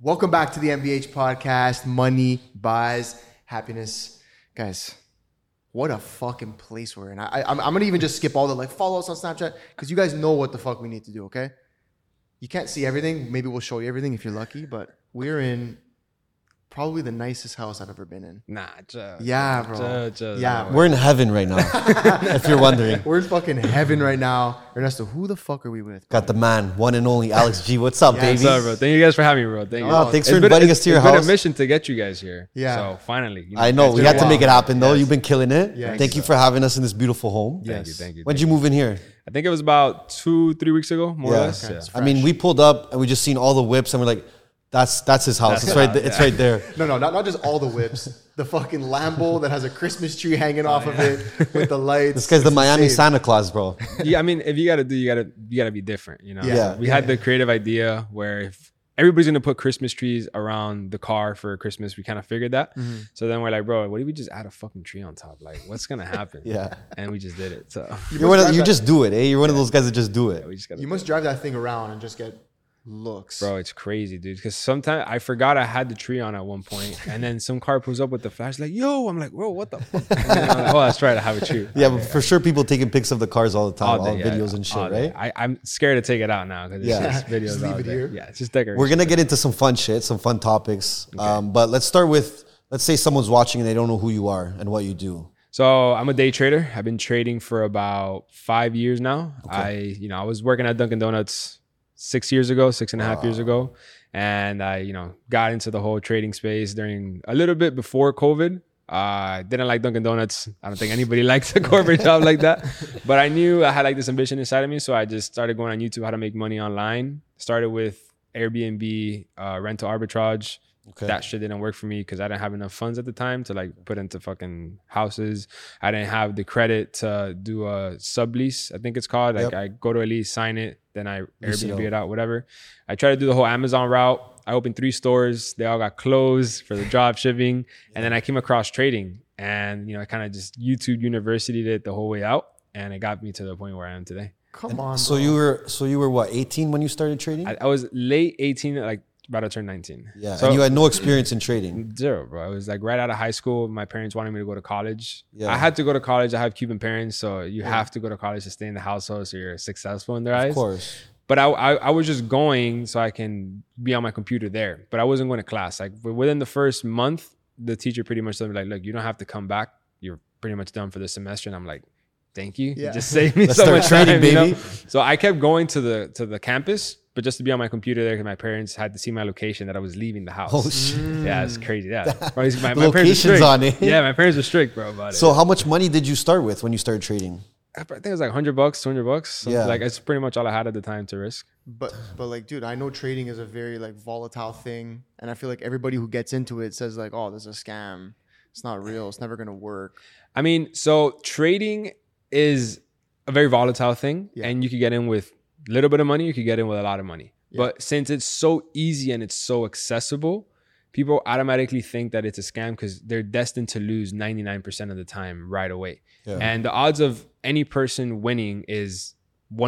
Welcome back to the MBH podcast. Money buys happiness. Guys, what a fucking place we're in. I'm going to even just skip all the follow us on Snapchat because you guys know what the fuck we need to do, okay? You can't see everything. Maybe we'll show you everything if you're lucky, but we're in probably the nicest house I've ever been in. Nah, yeah, bro. Yeah, we're in heaven right now. If you're wondering, we're in fucking heaven right now. Ernesto, who the fuck are we with? Got the man, one and only Alex G. What's up, baby? What's up, bro? Thank you guys for having me, bro. Thank you. Thanks for inviting us to your house. It's been a mission to get you guys here. Yeah. So finally, I know we had to make it happen though. Yes. You've been killing it. Yes. Thank you for having us in this beautiful home. Yes. Thank you. When'd you move in here? I think it was about 2-3 weeks ago, more or less. Okay. Yeah. I mean, we pulled up and we just seen all the whips and we're like, that's his house. It's right. It's right there. No, not just all the whips. The fucking Lambo that has a Christmas tree hanging off of it with the lights. This guy's the It's Miami insane. Santa Claus, bro. Yeah, I mean, if you gotta you gotta be different, you know. Yeah. We had the creative idea where if everybody's gonna put Christmas trees around the car for Christmas, we kind of figured that. Mm-hmm. So then we're like, bro, what if we just add a fucking tree on top? Like, what's gonna happen? Yeah. And we just did it. So You just do it, eh? You're one of those guys that just do it. we just got. You must drive that thing around and just get looks. Bro, it's crazy, dude. Because sometimes I forgot I had the tree on at one point, and then some car pulls up with the flash, like, "Yo!" I'm like, "Bro, what the fuck?" And then I'm like, oh, that's right, I have a tree. Yeah, but for sure, people taking pics of the cars all the time, all day, yeah, videos and shit, all day. right? I'm scared to take it out now because it's Yeah. just videos Just leave all it day. here? Yeah, it's just decoration. We're gonna get into some fun shit, some fun topics. But let's start with, let's say someone's watching and they don't know who you are and what you do. So I'm a day trader. I've been trading for about 5 years now. I was working at Dunkin' Donuts 6 years ago, 6.5 years ago. And I, got into the whole trading space during a little bit before COVID. Didn't like Dunkin' Donuts. I don't think anybody likes a corporate job like that. But I knew I had like this ambition inside of me. So I just started going on YouTube, how to make money online. Started with Airbnb, rental arbitrage. Okay. That shit didn't work for me because I didn't have enough funds at the time to like put into fucking houses. I didn't have the credit to do a sublease, I think it's called. Like I go to a lease, sign it, then I Airbnb it out, whatever. I tried to do the whole Amazon route. I opened 3 stores. They all got closed for the drop shipping. And then I came across trading and, I kind of just YouTube university'd it the whole way out. And it got me to the point where I am today. Come on, So bro. you were what, 18 when you started trading? I was late 18, like about to turn 19. Yeah, So, and you had no experience in trading. zero, bro. I was like right out of high school. My parents wanted me to go to college. Yeah. I had to go to college. I have Cuban parents, so you have to go to college to stay in the household so you're successful in their eyes. Of course. But I was just going so I can be on my computer there. But I wasn't going to class. Like within the first month, the teacher pretty much told me like, look, you don't have to come back. You're pretty much done for the semester. And I'm like, thank you. Yeah. You just saved me Let's so start much trading, time, baby. So I kept going to the campus, but just to be on my computer there because my parents had to see my location that I was leaving the house. Oh shit. Yeah, it's crazy. Yeah. My parents are Location's strict. on it. Yeah, my parents are strict, bro, about it. So how much money did you start with when you started trading? I think it was like $100, $200. Yeah. Like it's pretty much all I had at the time to risk. But like, dude, I know trading is a very like volatile thing. And I feel like everybody who gets into it says like, oh, this is a scam. It's not real. It's never going to work. I mean, so trading is a very volatile thing, and you could get in with a little bit of money, you could get in with a lot of money. But since it's so easy and it's so accessible, people automatically think that it's a scam because they're destined to lose 99% of the time right away. Yeah. And the odds of any person winning is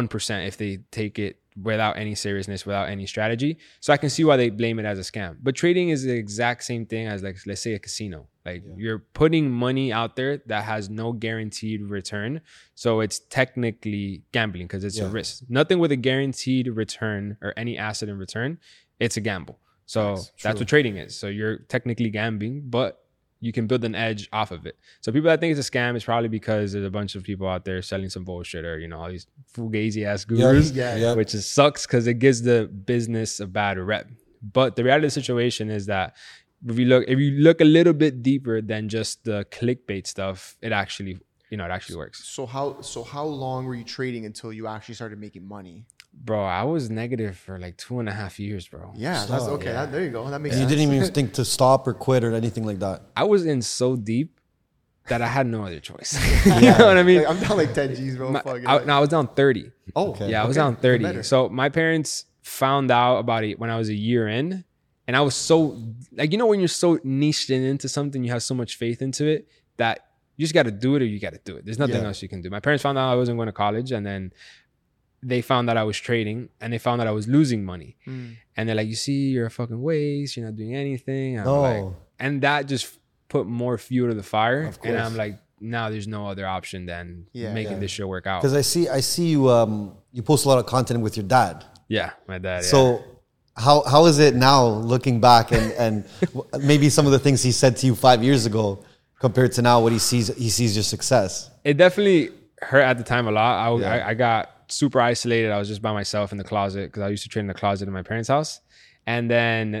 1% if they take it without any seriousness, without any strategy. So I can see why they blame it as a scam. But trading is the exact same thing as, like, let's say a casino. Like you're putting money out there that has no guaranteed return. So it's technically gambling because it's a risk. Nothing with a guaranteed return or any asset in return, it's a gamble. So that's what trading is. So you're technically gambling, but you can build an edge off of it. So people that think it's a scam is probably because there's a bunch of people out there selling some bullshit or, all these fugazi ass gurus, which sucks because it gives the business a bad rep. But the reality of the situation is that if you look a little bit deeper than just the clickbait stuff, it actually works. So how long were you trading until you actually started making money? Bro, I was negative for like 2.5 years, bro. Yeah, that's okay. There you go. That makes And you sense. didn't even think to stop or quit or anything like that. I was in so deep that I had no other choice. You know what I mean? Like, I'm down like 10 G's, bro. I was down 30. Oh, Okay. Yeah, I was down 30. So my parents found out about it when I was a year in. And I was so, like, when you're so niched into something, you have so much faith into it that you just got to do it or you got to do it. There's nothing else you can do. My parents found out I wasn't going to college. And then they found that I was trading and they found that I was losing money. And they're like, you see, you're a fucking waste. You're not doing anything. I'm like, and that just put more fuel to the fire. And I'm like, now there's no other option than making this shit work out. Because I see you you post a lot of content with your dad. Yeah, my dad. So how is it now looking back and maybe some of the things he said to you 5 years ago compared to now what he sees your success? It definitely hurt at the time a lot. I got super isolated. I was just by myself in the closet because I used to train in the closet in my parents' house. And then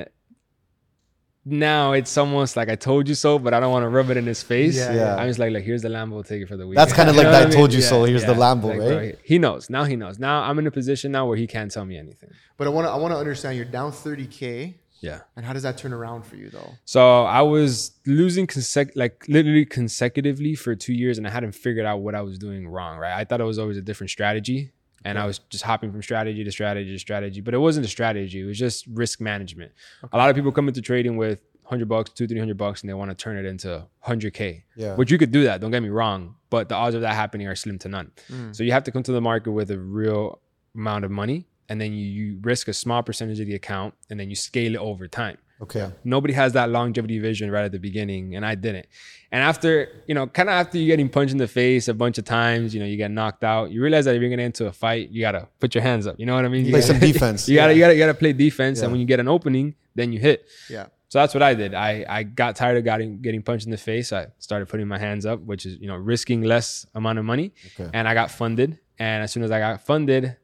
now it's almost like I told you so, but I don't want to rub it in his face. I'm just like, here's the Lambo ticket for the weekend. That's kind of like that I told you so. Here's the Lambo, like, right? Bro, he knows. Now he knows. Now I'm in a position now where he can't tell me anything. But I want to understand, you're down 30K. Yeah. And how does that turn around for you though? So I was losing literally consecutively for 2 years, and I hadn't figured out what I was doing wrong, right? I thought it was always a different strategy. And I was just hopping from strategy to strategy to strategy, but it wasn't a strategy. It was just risk management. A lot of people come into trading with $100, $200-$300, and they want to turn it into 100K. Which you could do that. Don't get me wrong, but the odds of that happening are slim to none. So you have to come to the market with a real amount of money, and then you risk a small percentage of the account, and then you scale it over time. Okay. Nobody has that longevity vision right at the beginning, and I didn't. And after, kind of after you getting punched in the face a bunch of times, you get knocked out, you realize that if you're gonna enter a fight, you gotta put your hands up. You know what I mean? Play some defense. you gotta play defense, and when you get an opening, then you hit. Yeah. So that's what I did. I got tired of getting punched in the face. I started putting my hands up, which is risking less amount of money, and I got funded. And as soon as I got funded,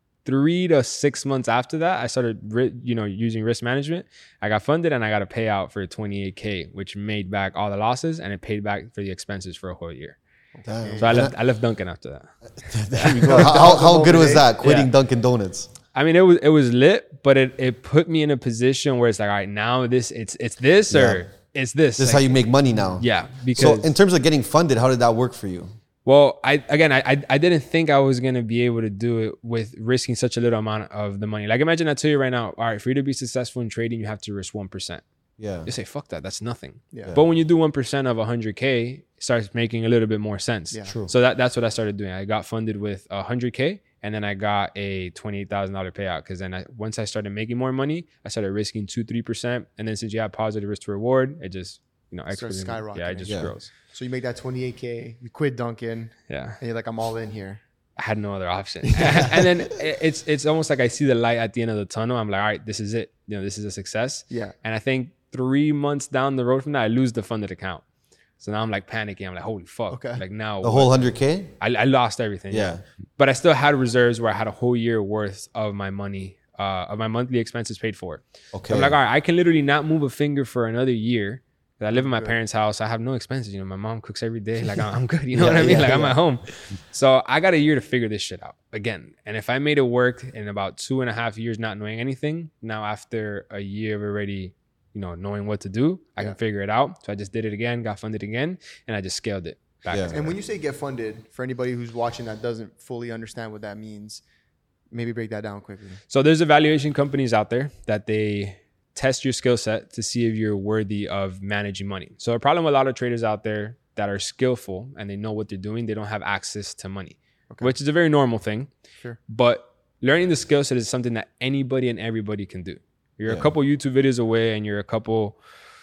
3 to 6 months after that, I started, using risk management. I got funded and I got a payout for 28K, which made back all the losses, and it paid back for the expenses for a whole year. Damn. So I left Dunkin' after that. There you go. How good was that? Quitting Dunkin' Donuts. I mean, it was lit, but it put me in a position where it's like, all right, now it's this or it's this. This is how you make money now. Yeah. Because so in terms of getting funded, how did that work for you? Well, I didn't think I was going to be able to do it with risking such a little amount of the money. Like, imagine I tell you right now, all right, for you to be successful in trading, you have to risk 1%. Yeah. You say, fuck that. That's nothing. Yeah. But when you do 1% of 100K, it starts making a little bit more sense. Yeah. True. So that's what I started doing. I got funded with 100K, and then I got a $28,000 payout. Because then once I started making more money, I started risking 2-3%. And then since you have positive risk to reward, it just, starts skyrocketing. Yeah, it just grows. So you make that 28K, you quit Dunkin', and you're like, I'm all in here. I had no other option. And then it's almost like I see the light at the end of the tunnel. I'm like, all right, this is it. This is a success. Yeah. And I think 3 months down the road from that, I lose the funded account. So now I'm like panicking. I'm like, holy fuck. Okay. Like now. The whole 100K? I lost everything. Yeah. But I still had reserves where I had a whole year worth of my money, of my monthly expenses paid for. Okay. So I'm like, all right, I can literally not move a finger for another year. I live in my parents' house. I have no expenses. My mom cooks every day. Like, I'm good. You know what I mean? I'm at home. So I got a year to figure this shit out again. And if I made it work in about 2.5 years, not knowing anything, now after a year of already, knowing what to do, I can figure it out. So I just did it again, got funded again, and I just scaled it back. And when you say get funded, for anybody who's watching that doesn't fully understand what that means, maybe break that down quickly. So there's evaluation companies out there that they test your skill set to see if you're worthy of managing money. So a problem with a lot of traders out there that are skillful and they know what they're doing, they don't have access to money, which is a very normal thing. Sure. But learning the skill set is something that anybody and everybody can do. You're a couple YouTube videos away, and you're a couple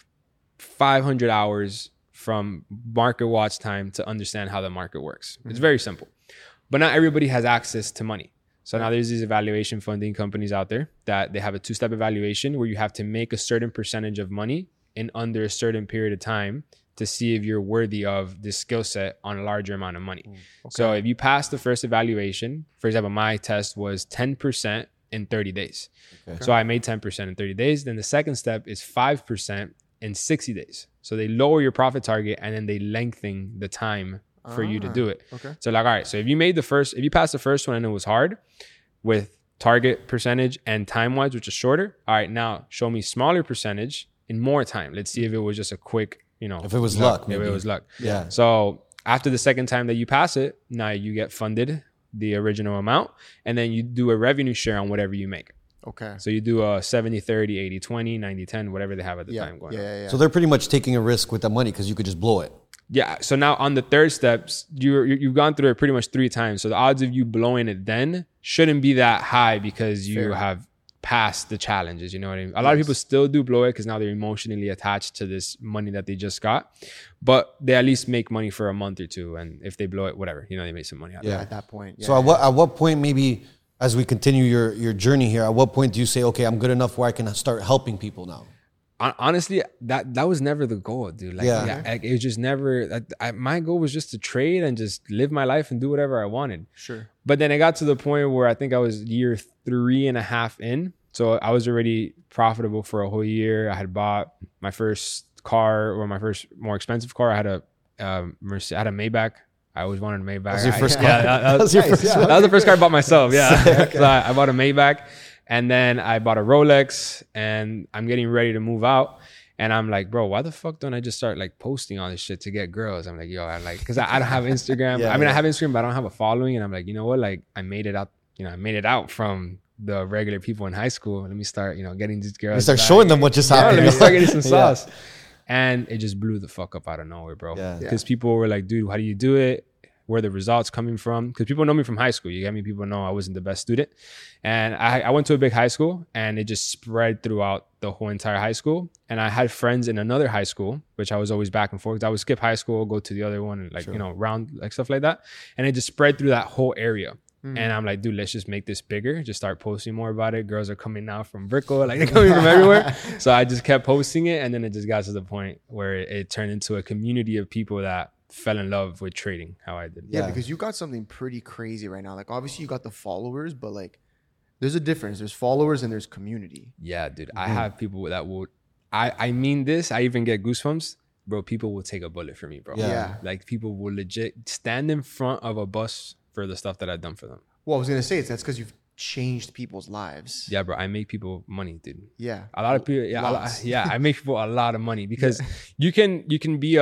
500 hours from market watch time to understand how the market works. It's very simple. But not everybody has access to money. So now there's these evaluation funding companies out there that they have a 2-step evaluation where you have to make a certain percentage of money in under a certain period of time to see if you're worthy of this skill set on a larger amount of money. So if you pass the first evaluation, for example, my test was 10% in 30 days. So I made 10% in 30 days. Then the second step is 5% in 60 days. So they lower your profit target, and then they lengthen the time for you to do it. So like, all right, so if you passed the first one and it was hard with target percentage and time wise, which is shorter. All right, now show me smaller percentage in more time. Let's see if it was just a quick, if it was luck. If it was luck. Yeah. So after the second time that you pass it, now you get funded the original amount, and then you do a revenue share on whatever you make. Okay. So you do a 70-30, 80-20, 90-10, whatever they have at the time going on. So they're pretty much taking a risk with the money because you could just blow it. Yeah. So now on the third steps, you've gone through it pretty much 3 times. So the odds of you blowing it then shouldn't be that high because you have passed the challenges. You know what I mean? A lot of people still do blow it because now they're emotionally attached to this money that they just got, but they at least make money for a month or 2. And if they blow it, whatever, you know, they make some money out of it. At that point. Yeah. So at what point, maybe as we continue your journey here, at what point do you say, okay, I'm good enough where I can start helping people now? Honestly, that was never the goal, dude. Like, like, it was just never. My goal was just to trade and just live my life and do whatever I wanted. Sure. But then it got to the point where I think I was year 3.5 in, so I was already profitable for a whole year. I had bought my first car, or my first more expensive car. I had a Maybach. I always wanted a Maybach. That was your first car? Yeah, that was your first. That was the first car I bought myself. Yeah. Okay. So I bought a Maybach. And then I bought a Rolex, and I'm getting ready to move out. And I'm like, bro, why the fuck don't I just start like posting all this shit to get girls? I'm like, yo, because I don't have Instagram. I have Instagram, but I don't have a following. And I'm like, you know what? Like, I made it out. You know, I made it out from the regular people in high school. Let me start, getting these girls. You start showing them what just happened. Let me start getting some sauce. And it just blew the fuck up out of nowhere, bro. Because people were like, dude, how do you do it? Where are the results coming from? Because people know me from high school. You get me? People know I wasn't the best student. And I went to a big high school, and it just spread throughout the whole entire high school. And I had friends in another high school, which I was always back and forth. I would skip high school, go to the other one, and round, like stuff like that. And it just spread through that whole area. And I'm like, dude, let's just make this bigger. Just start posting more about it. Girls are coming now from Brickell, like they're coming from everywhere. So I just kept posting it. And then it just got to the point where it turned into a community of people that fell in love with trading how I did. Yeah, because you got something pretty crazy right now. Like, obviously you got the followers, but like there's a difference. There's followers and there's community. Yeah, dude. I have people that will, I mean this, I even get goosebumps. Bro, people will take a bullet for me, bro. Yeah. Like, people will legit stand in front of a bus for the stuff that I've done for them. Well, I was going to say, that's because you've changed people's lives. Yeah, bro. I make people money, dude. Yeah. A lot of people. Yeah, I make people a lot of money because you can be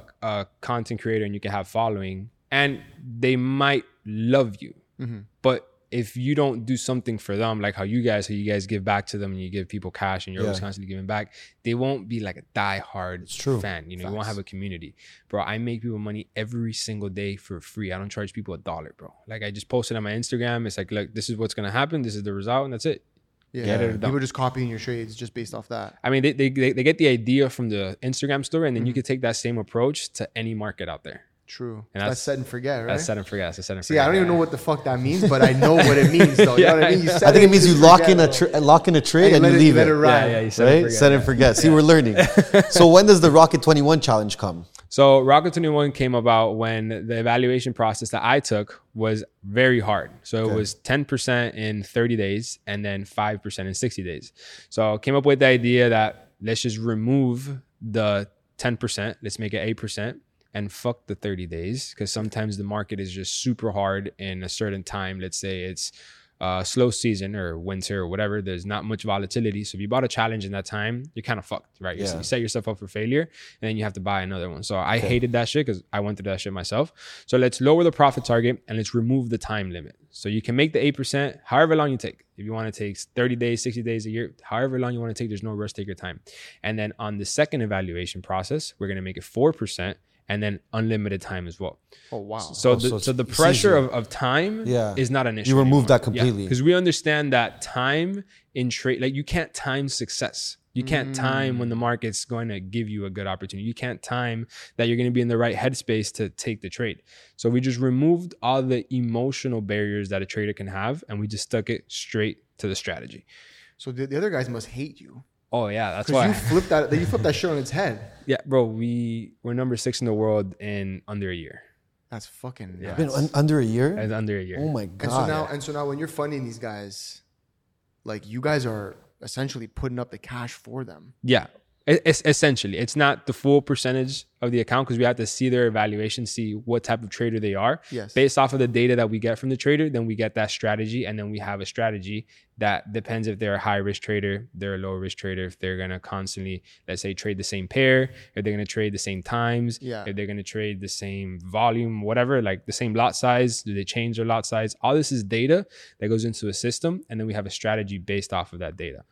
a content creator and you can have following, and they might love you, but if you don't do something for them, like how you guys give back to them and you give people cash and you're always constantly giving back, they won't be like a diehard fan. You won't have a community. Bro, I make people money every single day for free. I don't charge people $1, bro. Like, I just posted on my Instagram. It's like, look, this is what's going to happen. This is the result, and that's it. Yeah. People just copying your trades just based off that. I mean, they get the idea from the Instagram story, and then you could take that same approach to any market out there. True. And that's set and forget, right? That's set and forget. See, I don't even know what the fuck that means, but I know what it means, though. You know what I mean? I think it means you lock in a trade and you leave it. Yeah, you set and forget. See, we're learning. So when does the Rocket 21 challenge come? So Rocket 21 came about when the evaluation process that I took was very hard. So it was 10% in 30 days and then 5% in 60 days. So I came up with the idea that let's just remove the 10%. Let's make it 8%. And fuck the 30 days, because sometimes the market is just super hard in a certain time. Let's say it's slow season or winter or whatever. There's not much volatility. So if you bought a challenge in that time, you're kind of fucked, right? You set yourself up for failure, and then you have to buy another one. So I hated that shit because I went through that shit myself. So let's lower the profit target and let's remove the time limit. So you can make the 8% however long you take. If you want to take 30 days, 60 days, a year, however long you want to take, there's no rush, take your time. And then on the second evaluation process, we're going to make it 4%. And then unlimited time as well. Oh, wow. So the pressure of time is not an issue. You remove that completely. Because we understand that time in trade, like, you can't time success. You can't time when the market's going to give you a good opportunity. You can't time that you're going to be in the right headspace to take the trade. So we just removed all the emotional barriers that a trader can have, and we just stuck it straight to the strategy. So the other guys must hate you. Oh yeah, that's why you flipped that shit on its head. Yeah, bro, we're number 6 in the world in under a year. That's fucking nuts. Been under a year? It's under a year. Oh my god. And so now when you're funding these guys, like, you guys are essentially putting up the cash for them. Yeah. It's essentially, it's not the full percentage of the account because we have to see their evaluation, see what type of trader they are. Yes. Based off of the data that we get from the trader, then we get that strategy, and then we have a strategy that depends if they're a high risk trader, they're a low risk trader, if they're going to constantly, let's say, trade the same pair, if they're going to trade the same times, if they're going to trade the same volume, whatever, like the same lot size, do they change their lot size? All this is data that goes into a system, and then we have a strategy based off of that data.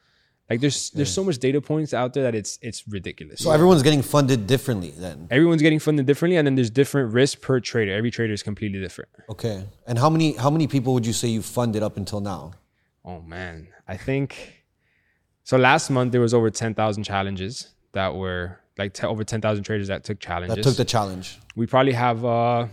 Like there's so much data points out there that it's ridiculous. So everyone's getting funded differently then. Everyone's getting funded differently, and then there's different risks per trader. Every trader is completely different. Okay. And how many people would you say you funded up until now? Oh man, I think so. Last month there was over 10,000 challenges that were like over 10,000 traders that took challenges. That took the challenge. We probably have a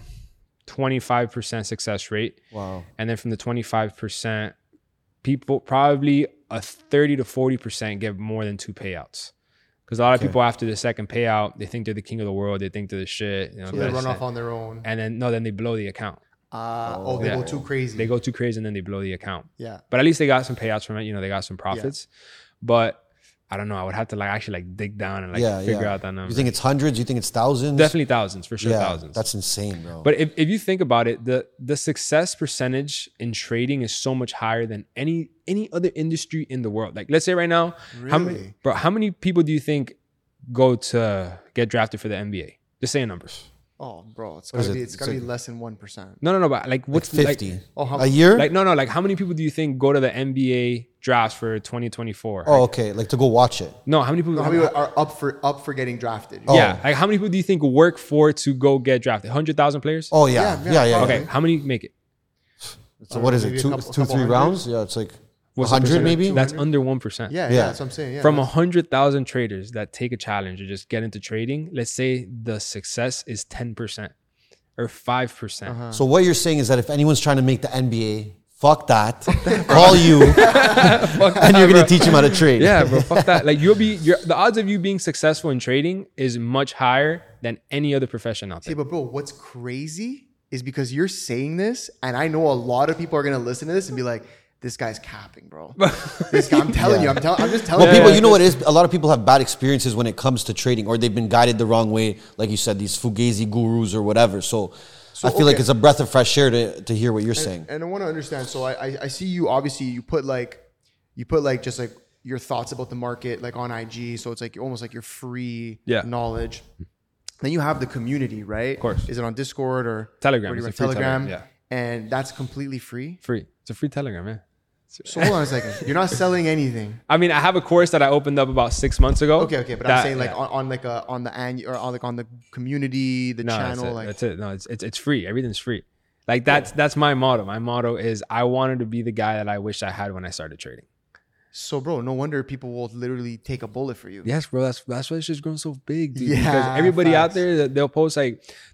25% success rate. Wow. And then from the 25%, people probably a 30 to 40% get more than 2 payouts. Because a lot of people after the second payout, they think they're the king of the world. They think they're the shit. You know, So they run off on their own. and then they blow the account. They go too crazy. They go too crazy and then they blow the account. Yeah. But at least they got some payouts from it. You know, they got some profits. But I don't know. I would have to actually dig down and figure out that number. You think it's hundreds? You think it's thousands? Definitely thousands, for sure. Yeah, Thousands. that's insane, bro. But if you think about it, the success percentage in trading is so much higher than any other industry in the world. Like, let's say right now, Really? how many people do you think go to get drafted for the NBA? Just say a number. Oh, bro, it's What is gotta be it? it's It's gotta be like- less than 1%. No, but like what's 50 how- a year? like how many people do you think go to the NBA drafts for 2024? Oh, okay. Like to go watch it. No, how many people? How many are up for getting drafted? Yeah, like how many people do you think work for to go get drafted? 100,000 players? Oh yeah, yeah. Okay, how many make it? So what is maybe it? a Two, couple 3 hundred? rounds? Yeah, it's like What's the 100 percentage? maybe. That's under 1%. Yeah, Yeah. that's what I'm saying. Yeah, From that's- 100,000 traders that take a challenge or just get into trading, let's say the success is 10% or 5%. So what you're saying is that if anyone's trying to make the NBA, fuck that. Call you, and you're gonna teach them how to trade. Yeah, bro, fuck that. Like the odds of you being successful in trading is much higher than any other profession out See, there. but bro, what's crazy is because you're saying this, and I know a lot of people are gonna listen to this and be like, "This guy's capping, bro." This guy, I'm telling you, I'm just telling Well, you. people, you know what it is? A lot of people have bad experiences when it comes to trading, or they've been guided the wrong way, like you said, these fugazi gurus or whatever. So I feel like okay. it's a breath of fresh air to hear what you're saying. And I want to understand. So I see you. Obviously, you put like just like your thoughts about the market like on IG. So it's like almost like your free knowledge. Then you have the community, right? Of course. Is it on Discord or Telegram. Or do you It's run a free Telegram? Telegram, And that's completely free. Free. It's a free Telegram, man. So hold on a second. You're not selling anything. I mean, I have a course that I opened up about 6 months ago. Okay. But I'm saying like on the annual or on the community, the channel. That's it. No, it's free. Everything's free. Like that's my motto. My motto is I wanted to be the guy that I wish I had when I started trading. So, bro, no wonder people will literally take a bullet for you. Yes, bro. That's why it's just grown so big, dude. Yeah, because everybody out facts. there, they'll post a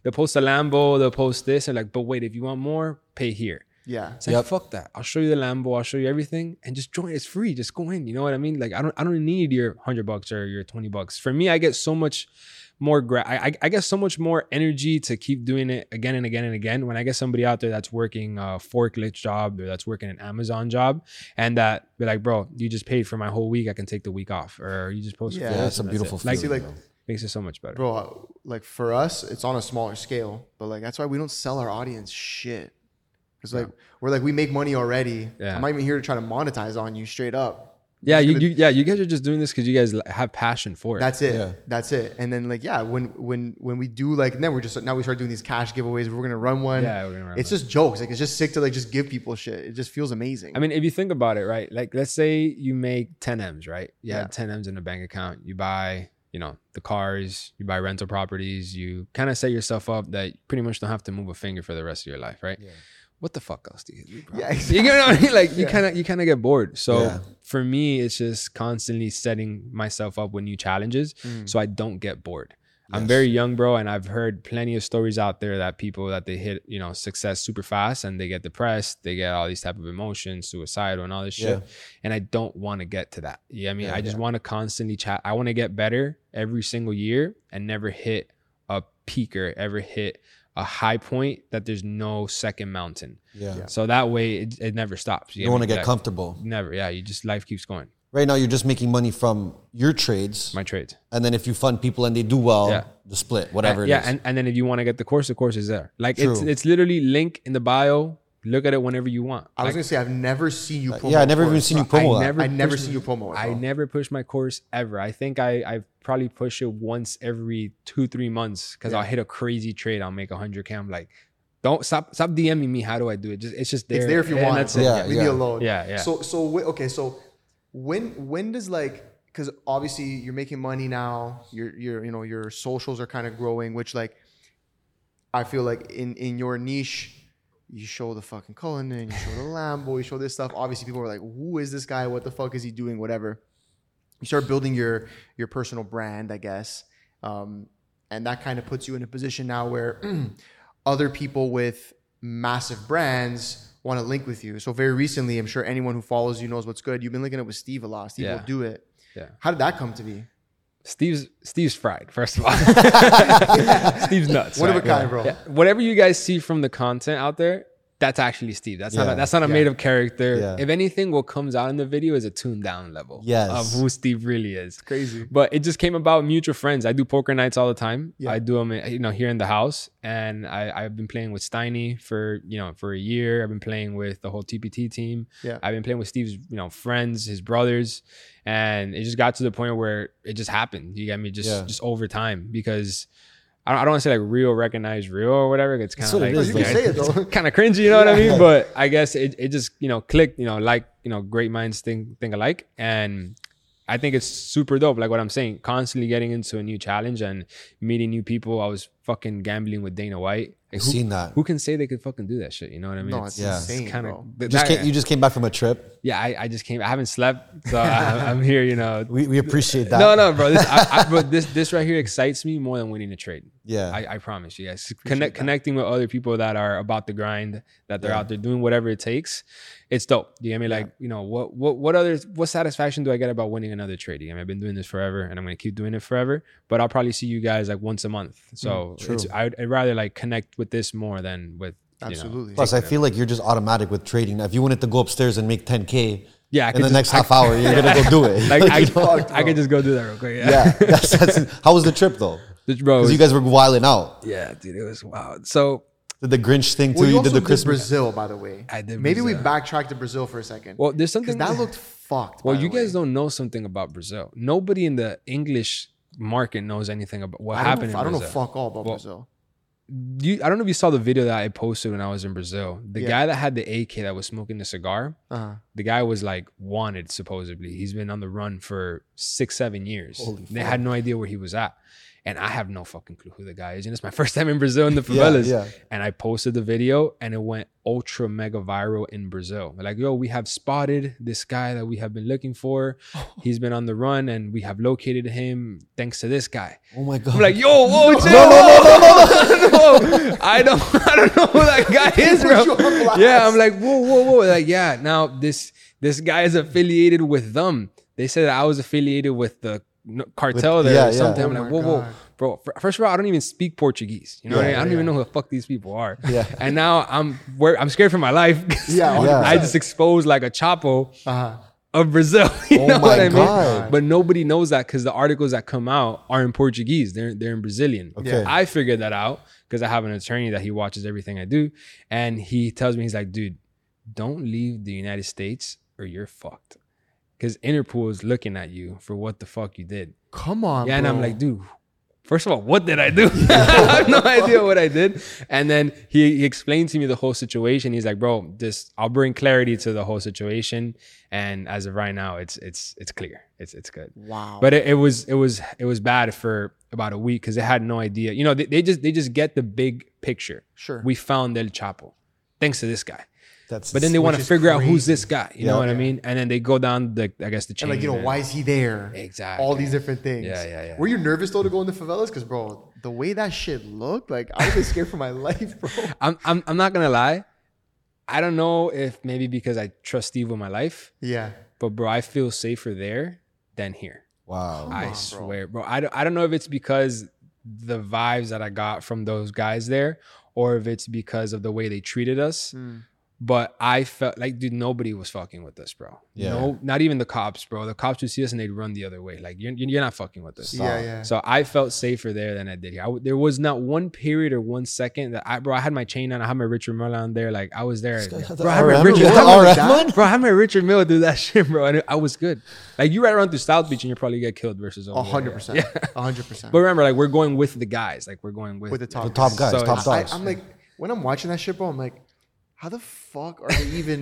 Lambo, they'll post this, and like, but wait, if you want more, pay here. Yeah. It's like, fuck that. I'll show you the Lambo. I'll show you everything, and just join. It's free. Just go in. You know what I mean? Like, I don't need your $100 or your $20. For me, I get so much more. I get so much more energy to keep doing it again and again and again. When I get somebody out there that's working a forklift job or that's working an Amazon job, and that be like, bro, you just paid for my whole week. I can take the week off, or you just post. Yeah, for this that's a and beautiful it. Like, feeling. See, like, makes it so much better. bro, like for us, it's on a smaller scale, but like that's why we don't sell our audience shit. It's like we're like we make money already. Yeah. I'm not even here to try to monetize on you straight up. Yeah, you guys are just doing this because you guys have passion for it. That's it. Yeah. That's it. And then like when we do like, and then now we start doing these cash giveaways. We're gonna run one. Yeah, we're gonna run It's one. just jokes. Like it's just sick to like just give people shit. It just feels amazing. I mean, if you think about it, right? Like, let's say you make 10 M's, right? You Yeah. have 10 M's in a bank account. You buy, the cars, you buy rental properties. You kind of set yourself up that you pretty much don't have to move a finger for the rest of your life, right? Yeah. What the fuck else do you do, bro? Yeah, You know what I mean? Like, you kind of get bored. So Yeah. for me, it's just constantly setting myself up with new challenges so I don't get bored. I'm very young, bro, and I've heard plenty of stories out there that people that they hit, success super fast and they get depressed, they get all these type of emotions, suicidal and all this shit. Yeah. And I don't want to get to that. Yeah, I mean, I just want to constantly chat. I want to get better every single year and never hit a peak or ever hit a high point that there's no second mountain. Yeah. So that way it never stops. You don't want to get Like, comfortable. Never. Yeah. Life keeps going. Right now, you're just making money from your trades. My trades. And then if you fund people and they do well, Yeah. the split, whatever it is. Yeah. And then if you want to get the course is there. Like True. it's literally link in the bio. Look at it whenever you want. I was gonna say I've never seen you promo. Yeah, I never a even course. seen you promo that. I never seen you promo it, I bro. never push my course ever. I think I've probably pushed it once every 2-3 months because I'll hit a crazy trade. I'll make 100K. I'm like, don't stop DMing me. How do I do it? It's just there. It's there if you And want. that's Bro. it. Yeah, Leave me alone. Yeah. So when does like, because obviously you're making money now, your socials are kind of growing, which like I feel like in your niche, you show the fucking Cullinan, you show the Lambo, you show this stuff. Obviously people are like, who is this guy? What the fuck is he doing? Whatever. You start building your personal brand, I guess. And that kind of puts you in a position now where other people with massive brands want to link with you. So very recently, I'm sure anyone who follows you knows what's good. You've been linking up with Steve a lot. Steve will do it. Yeah. How did that come to be? Steve's fried, first of all. Steve's nuts. One of a kind, bro. Yeah. Whatever you guys see from the content out there, that's actually Steve. That's not a made up character. Yeah. If anything, what comes out in the video is a tuned down level of who Steve really is. It's crazy. But it just came about mutual friends. I do poker nights all the time. Yeah. I do them, here in the house, and I've been playing with Steiny for a year. I've been playing with the whole TPT team. Yeah. I've been playing with Steve's friends, his brothers, and it just got to the point where it just happened. You get me? Just over time, because I don't want to say like real recognize real or whatever. It's kind of like, you can say it though. Kind of cringy, you know what I mean? But I guess it just, clicked, great minds think alike. And I think it's super dope. Like what I'm saying, constantly getting into a new challenge and meeting new people. I was fucking gambling with Dana White. Like, I've seen that. Who can say they could fucking do that shit? You know what I mean? No, it's insane, kind bro. You just came back from a trip. Yeah, I just came. I haven't slept, so I'm here. We appreciate that. No, bro. This right here excites me more than winning a trade. Yeah, I promise you guys. Connecting with other people that are about the grind, that they're out there doing whatever it takes. It's dope. You get me? Like, what satisfaction do I get about winning another trade? You get me? I've been doing this forever, and I'm gonna keep doing it forever. But I'll probably see you guys like once a month. So I'd rather like connect with this more than with. Absolutely. Plus, I feel like you're just automatic with trading. If you wanted to go upstairs and make 10K in the next half hour, you're gonna go do it. Like I could just go do that real quick. Yeah. That's how was the trip though? Because you guys were wilding out. Yeah, dude, it was wild. So did the Grinch thing too? Well, you did the did Christmas Brazil, by the way. I did. Maybe Brazil. we backtracked to Brazil for a second. Well, there's something that looked fucked. Well, you guys don't know something about Brazil. Nobody in the English market knows anything about what happened in Brazil. I don't know fuck all about Brazil. I don't know if you saw the video that I posted when I was in Brazil. The guy that had the AK that was smoking the cigar, the guy was like wanted supposedly. He's been on the run for 6-7 years. They had no idea where he was at. And I have no fucking clue who the guy is. And it's my first time in Brazil in the favelas. And I posted the video and it went ultra mega viral in Brazil. Like, yo, we have spotted this guy that we have been looking for. He's been on the run and we have located him thanks to this guy. Oh my God. I'm like, yo, whoa, chill. No. I don't know who that guy is, bro. Yeah, I'm like, whoa. Like, yeah, now this guy is affiliated with them. They said that I was affiliated with the cartel there or something. I'm like, whoa, bro. First of all, I don't even speak Portuguese. You know what I mean? I don't even know who the fuck these people are. Yeah. And now I'm scared for my life. I just exposed like a Chapo of Brazil. You know what I mean? But nobody knows that because the articles that come out are in Portuguese. They're in Brazilian. Okay. I figured that out because I have an attorney that he watches everything I do. And he tells me, he's like, dude, don't leave the United States or you're fucked. Because Interpol is looking at you for what the fuck you did. Come on, yeah, bro. And I'm like, dude, first of all, what did I do? I have no idea what I did. And then he explained to me the whole situation. He's like, bro, I'll bring clarity to the whole situation. And as of right now, it's clear. It's good. Wow. But it was bad for about a week because they had no idea. They just get the big picture. Sure. We found El Chapo thanks to this guy. But then they want to figure out who's this guy. You know what I mean? And then they go down the chain. And like, why is he there? Exactly. All these different things. Yeah. Were you nervous though to go in the favelas? Because bro, the way that shit looked, like I was scared for my life, bro. I'm not gonna lie. I don't know if maybe because I trust Steve with my life. Yeah. But bro, I feel safer there than here. Wow. I swear, bro. I don't know if it's because the vibes that I got from those guys there, or if it's because of the way they treated us. But I felt like, dude, nobody was fucking with us, bro. Yeah. No, not even the cops, bro. The cops would see us and they'd run the other way. Like, you're not fucking with us. Yeah. So I felt safer there than I did here. There was not one period or 1 second that I had my chain on. I had my Richard Mille on there. Like, I was there. Bro, I had my Richard Mille do that shit, bro. And I was good. Like, you ride around through South Beach and you probably get killed versus over 100%. Yeah. 100%. But remember, like, we're going with the guys. Like, we're going with the top guys, so top dogs. I'm like, when I'm watching that shit, bro, I'm like, how the fuck are they even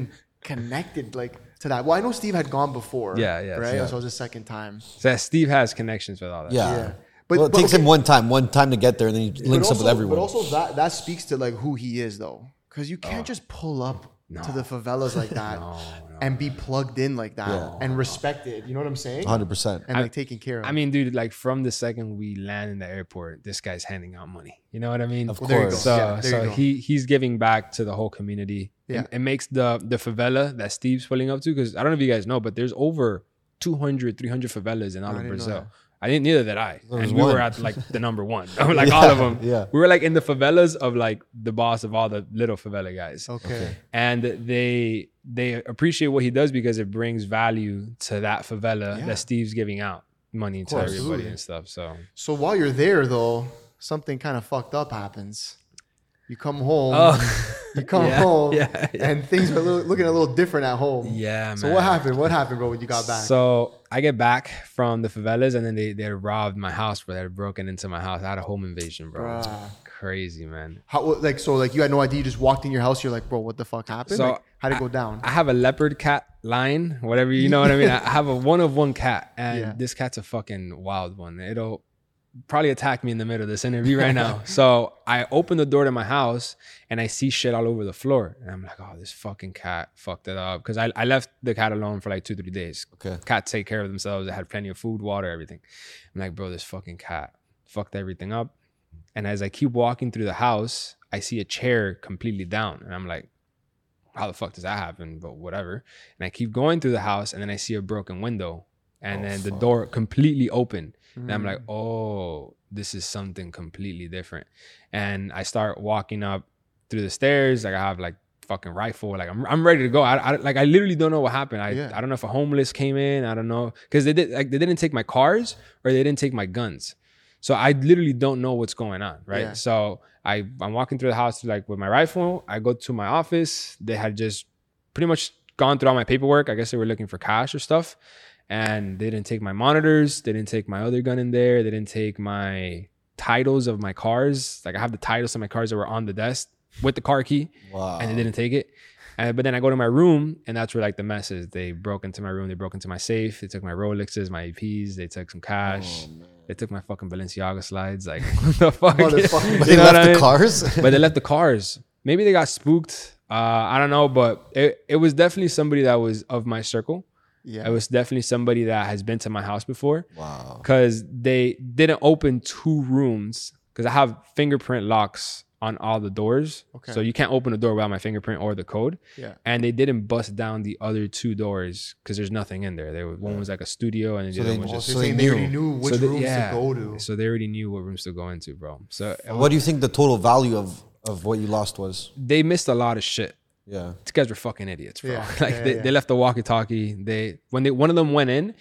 connected like to that? Well, I know Steve had gone before. Yeah, Right. yeah. So it was the second time. So that Steve has connections with all that. Yeah. Yeah. Well, it takes him one time to get there, and then he links up with everyone. But also that speaks to like who he is though, because you can't just pull up to the favelas like that and be plugged in like that and respected. You know what I'm saying? 100%. And like taken care of. I mean, dude, like from the second we land in the airport, this guy's handing out money. You know what I mean? Of Well, there you go. course. So, Yeah, there you go. he's giving back to the whole community. Yeah. It makes the favela that Steve's pulling up to, because I don't know if you guys know, but there's over 200, 300 favelas in all of didn't know Brazil. that. I didn't, neither did I. was And we one. were at like the number one, like all of them. Yeah. We were like in the favelas of like the boss of all the little favela guys. okay. And they appreciate what he does because it brings value to that favela Yeah. that Steve's giving out money to course, everybody absolutely. and stuff. So So while you're there though, something kind of fucked up happens. You come home. You come Yeah, home, yeah. and things are looking a little different at home. yeah, man. So what happened? What happened, bro, when you got back? So I get back from the favelas, and then they robbed my house, bro. They had broken into my house. I had a home invasion, bro. Bruh. Crazy, man. How like so like you had no idea? You just walked in your house. You're like, bro, what the fuck happened? So Like, how'd it go down? I have a leopard cat line, whatever, you know what I mean? I have a one of one cat, and Yeah. this cat's a fucking wild one. It'll probably attack me in the middle of this interview right now. So I open the door to my house and I see shit all over the floor. And I'm like, oh, this fucking cat fucked it up. Because I left the cat alone for like 2-3 days. Okay. Cats take care of themselves. They had plenty of food, water, everything. I'm like, bro, this fucking cat fucked everything up. And as I keep walking through the house, I see a chair completely down. And I'm like, how the fuck does that happen? But whatever. And I keep going through the house, and then I see a broken window. And then the door completely open. And I'm like, oh, this is something completely different. And I start walking up through the stairs. Like I have like fucking rifle. Like I'm ready to go. I literally don't know what happened. I don't know if a homeless came in. I don't know. Because they didn't take my cars or they didn't take my guns. So I literally don't know what's going on. Right. Yeah. So I'm walking through the house like with my rifle. I go to my office. They had just pretty much gone through all my paperwork. I guess they were looking for cash or stuff. And they didn't take my monitors. They didn't take my other gun in there. They didn't take my titles of my cars. Like I have the titles of my cars that were on the desk with the car key. Wow. And they didn't take it. But then I go to my room, and that's where like the mess is. They broke into my room. They broke into my safe. They took my Rolexes, my APs. They took some cash. They took my fucking Balenciaga slides. Like what the fuck? Motherfucker. But You they know what left I the mean? cars? But they left the cars. Maybe they got spooked. I don't know, but it was definitely somebody that was of my circle. Yeah. It was definitely somebody that has been to my house before. Wow. Because they didn't open 2 rooms, because I have fingerprint locks on all the doors. Okay. So you can't open a door without my fingerprint or the code. Yeah. And they didn't bust down the other 2 doors because there's nothing in there. One was like a studio, and the So other they one was Also, just. So they saying they already knew. knew which So rooms to go to. So they already knew what rooms to go into, bro. So What do you think the total value of what you lost was? they missed a lot of shit. Yeah. These guys were fucking idiots, bro. Yeah, Like yeah, they left the walkie-talkie. One of them went in,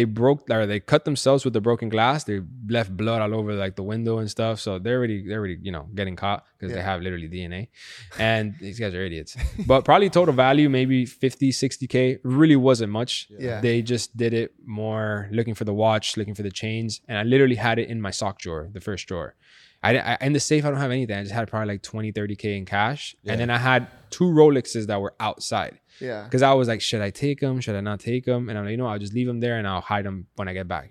they cut themselves with the broken glass. They left blood all over like the window and stuff. So they're already getting caught because they have literally DNA. And these guys are idiots. But probably total value maybe 50, 60K. Really wasn't much. Yeah. They just did it more looking for the watch, looking for the chains, and I literally had it in my sock drawer, the first drawer. I in the safe, I don't have anything. I just had probably like 20, 30K in cash. And then I had 2 Rolexes that were outside. Yeah. Because I was like, should I take them? Should I not take them? And I'm like, I'll just leave them there and I'll hide them when I get back.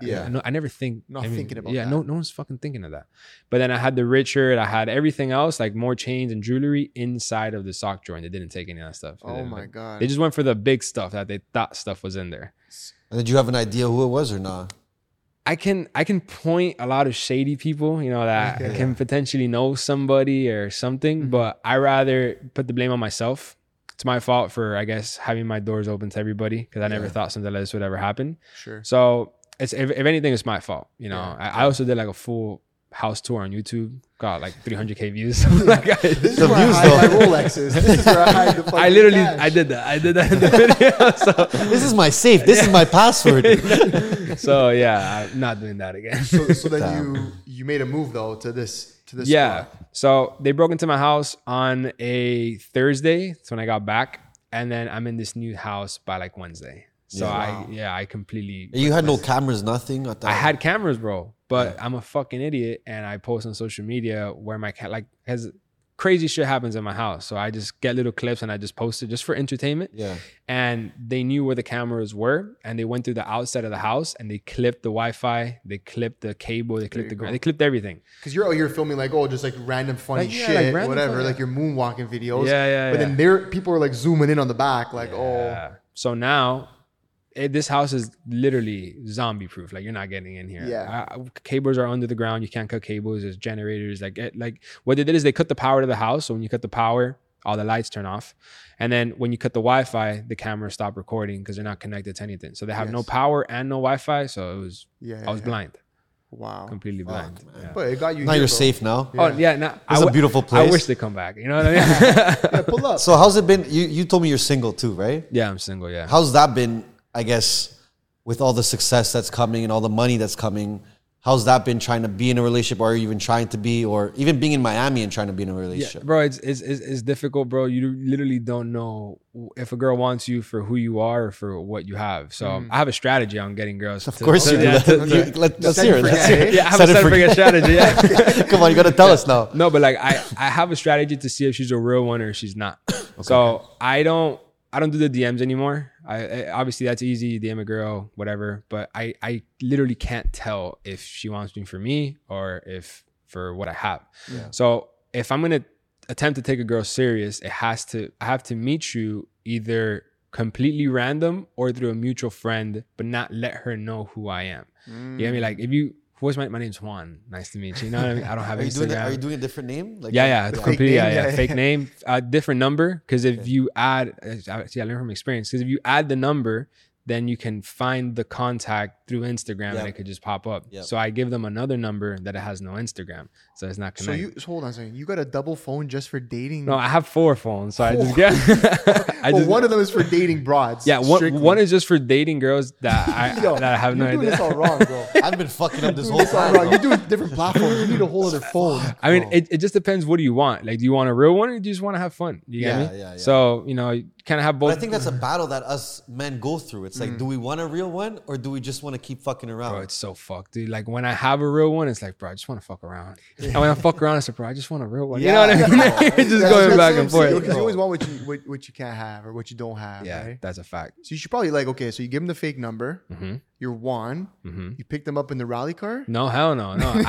I never think. Not thinking about yeah, that. no one's fucking thinking of that. But then I had the Richard. I had everything else, like more chains and jewelry inside of the sock drawer. And they didn't take any of that stuff. Oh my God. They just went for the big stuff that they thought stuff was in there. And did you have an idea who it was or not? I can point a lot of shady people, that can potentially know somebody or something, but I rather put the blame on myself. It's my fault for, I guess, having my doors open to everybody because I never thought something like this would ever happen. Sure. So it's if anything, it's my fault. I also did like a full house tour on YouTube. Got like 300K views. This is The where I views, hide my though. Rolexes. This is where I hide the fucking I literally, cash. I did that in the video. This is my safe. This is my password. So yeah, I'm not doing that again. So then you made a move though to this Yeah. spot. So they broke into my house on a Thursday. That's when I got back. And then I'm in this new house by like Wednesday. So I completely. You had no cameras, nothing at that. I had cameras, bro. But I'm a fucking idiot. And I post on social media where my cat, like, has crazy shit happens in my house. So I just get little clips and I just post it just for entertainment. Yeah. And they knew where the cameras were, and they went through the outside of the house and they clipped the Wi-Fi, they clipped the cable, they clipped they clipped everything. Because you're out here filming like, oh, just like random funny Like, yeah, shit, like random whatever, fun, like your moonwalking videos. But then people are like zooming in on the back, like, oh. So now this house is literally zombie proof. Like, you're not getting in here. Yeah. Cables are under the ground. You can't cut cables. There's generators. Like what they did is they cut the power to the house. So when you cut the power, all the lights turn off. And then when you cut the Wi-Fi, the cameras stop recording because they're not connected to anything. So they have no power and no Wi-Fi. So it was, I was blind. Wow. Completely blind. But it got you. Now you're safe now. Oh yeah, now It's a beautiful place. I wish they come back. You know what I mean? Yeah, pull up. So how's it been? You told me you're single too, right? Yeah, I'm single. Yeah. How's that been, I guess, with all the success that's coming and all the money that's coming? How's that been, trying to be in a relationship, or even trying to be, or even being in Miami and trying to be in a relationship? Yeah, bro, it's difficult, bro. You literally don't know if a girl wants you for who you are or for what you have. So I have a strategy on getting girls. Of course you do. Let's hear it. Let's hear it. Yeah, I have a set and forget strategy. Yeah. Come on, you got to tell us now. No, but like I have a strategy to see if she's a real one or she's not. Okay. So I don't do the DMs anymore. I obviously that's easy, DM a girl, whatever. But I literally can't tell if she wants me for me or if for what I have. Yeah. So if I'm gonna attempt to take a girl serious, I have to meet you either completely random or through a mutual friend, but not let her know who I am. You get me? Like if you. My name's Juan. Nice to meet you. You know what I mean? I don't have Instagram. Are you doing a different name? Like Completely. Fake name, different number. Because if you add, I learned from experience. Because if you add the number, then you can find the contact through Instagram and it could just pop up. Yep. So I give them another number that it has no Instagram, so it's not connected. So hold on a second. You got a double phone just for dating? No, I have 4 phones, so I just get. One of them is for dating broads. Yeah, one is just for dating girls that I have no idea. You're doing this all wrong, bro. I've been fucking up this whole time. You're doing different platforms. You need a whole other phone. I mean, it just depends. What do you want? Like, do you want a real one or do you just want to have fun? You get me? Yeah. So you kind of have both. But I think that's a battle that us men go through. It's like, do we want a real one or do we just want to keep fucking around? Bro, it's so fucked, dude. Like when I have a real one, it's like, bro, I just want to fuck around. And when I fuck around, it's like, bro, I just want a real one. You know what I mean? You're just going back and forth. Because you always want what you can't have or what you don't have. Yeah, right? That's a fact. So you should probably so you give them the fake number. Mm-hmm. You're Juan. Mm-hmm. You pick them up in the rally car? No, hell no. I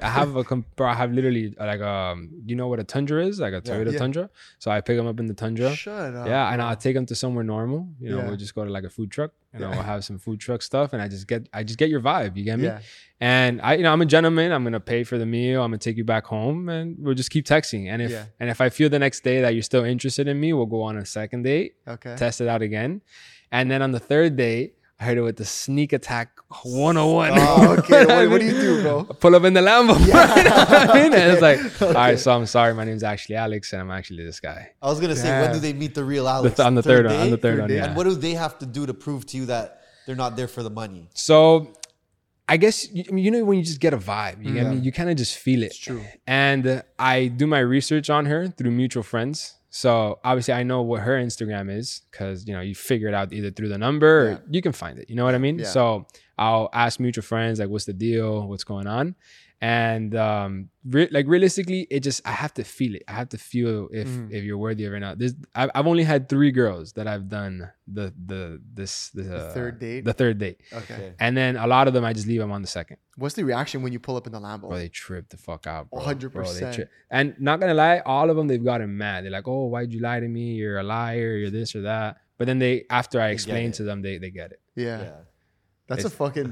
have literally like you know what a Tundra is? Like a Toyota Tundra. So I pick them up in the Tundra. Shut up. Yeah, and I'll take them to somewhere normal. We'll just go to like a food truck. We'll have some food truck stuff, and I just get your vibe. You get me? Yeah. And I'm a gentleman. I'm gonna pay for the meal. I'm gonna take you back home, and we'll just keep texting. And if I feel the next day that you're still interested in me, we'll go on a second date. Okay. Test it out again, and then on the third date, I heard it with the sneak attack 101. Oh, okay. What do you do, bro? Pull up in the Lambo. Yeah. And it's like, all right, so I'm sorry. My name's actually Alex, and I'm actually this guy. I was going to say, when do they meet the real Alex? On the third one. Yeah. And what do they have to do to prove to you that they're not there for the money? So I guess, when you just get a vibe, you get me? You kind of just feel it. It's true. And I do my research on her through mutual friends. So obviously I know what her Instagram is because, you figure it out either through the number or you can find it. You know what I mean? Yeah. So I'll ask mutual friends, like, what's the deal? What's going on? And realistically, I have to feel it. I have to feel if you're worthy of it or not. I've only had 3 girls that I've done the third date. The third date. Okay. And then a lot of them I just leave them on the second. What's the reaction when you pull up in the Lambo? Bro, they trip the fuck out, bro. 100%. And not gonna lie, all of them, they've gotten mad. They're like, oh, why'd you lie to me? You're a liar. You're this or that. But then after I explain to them, they get it. Yeah. That's a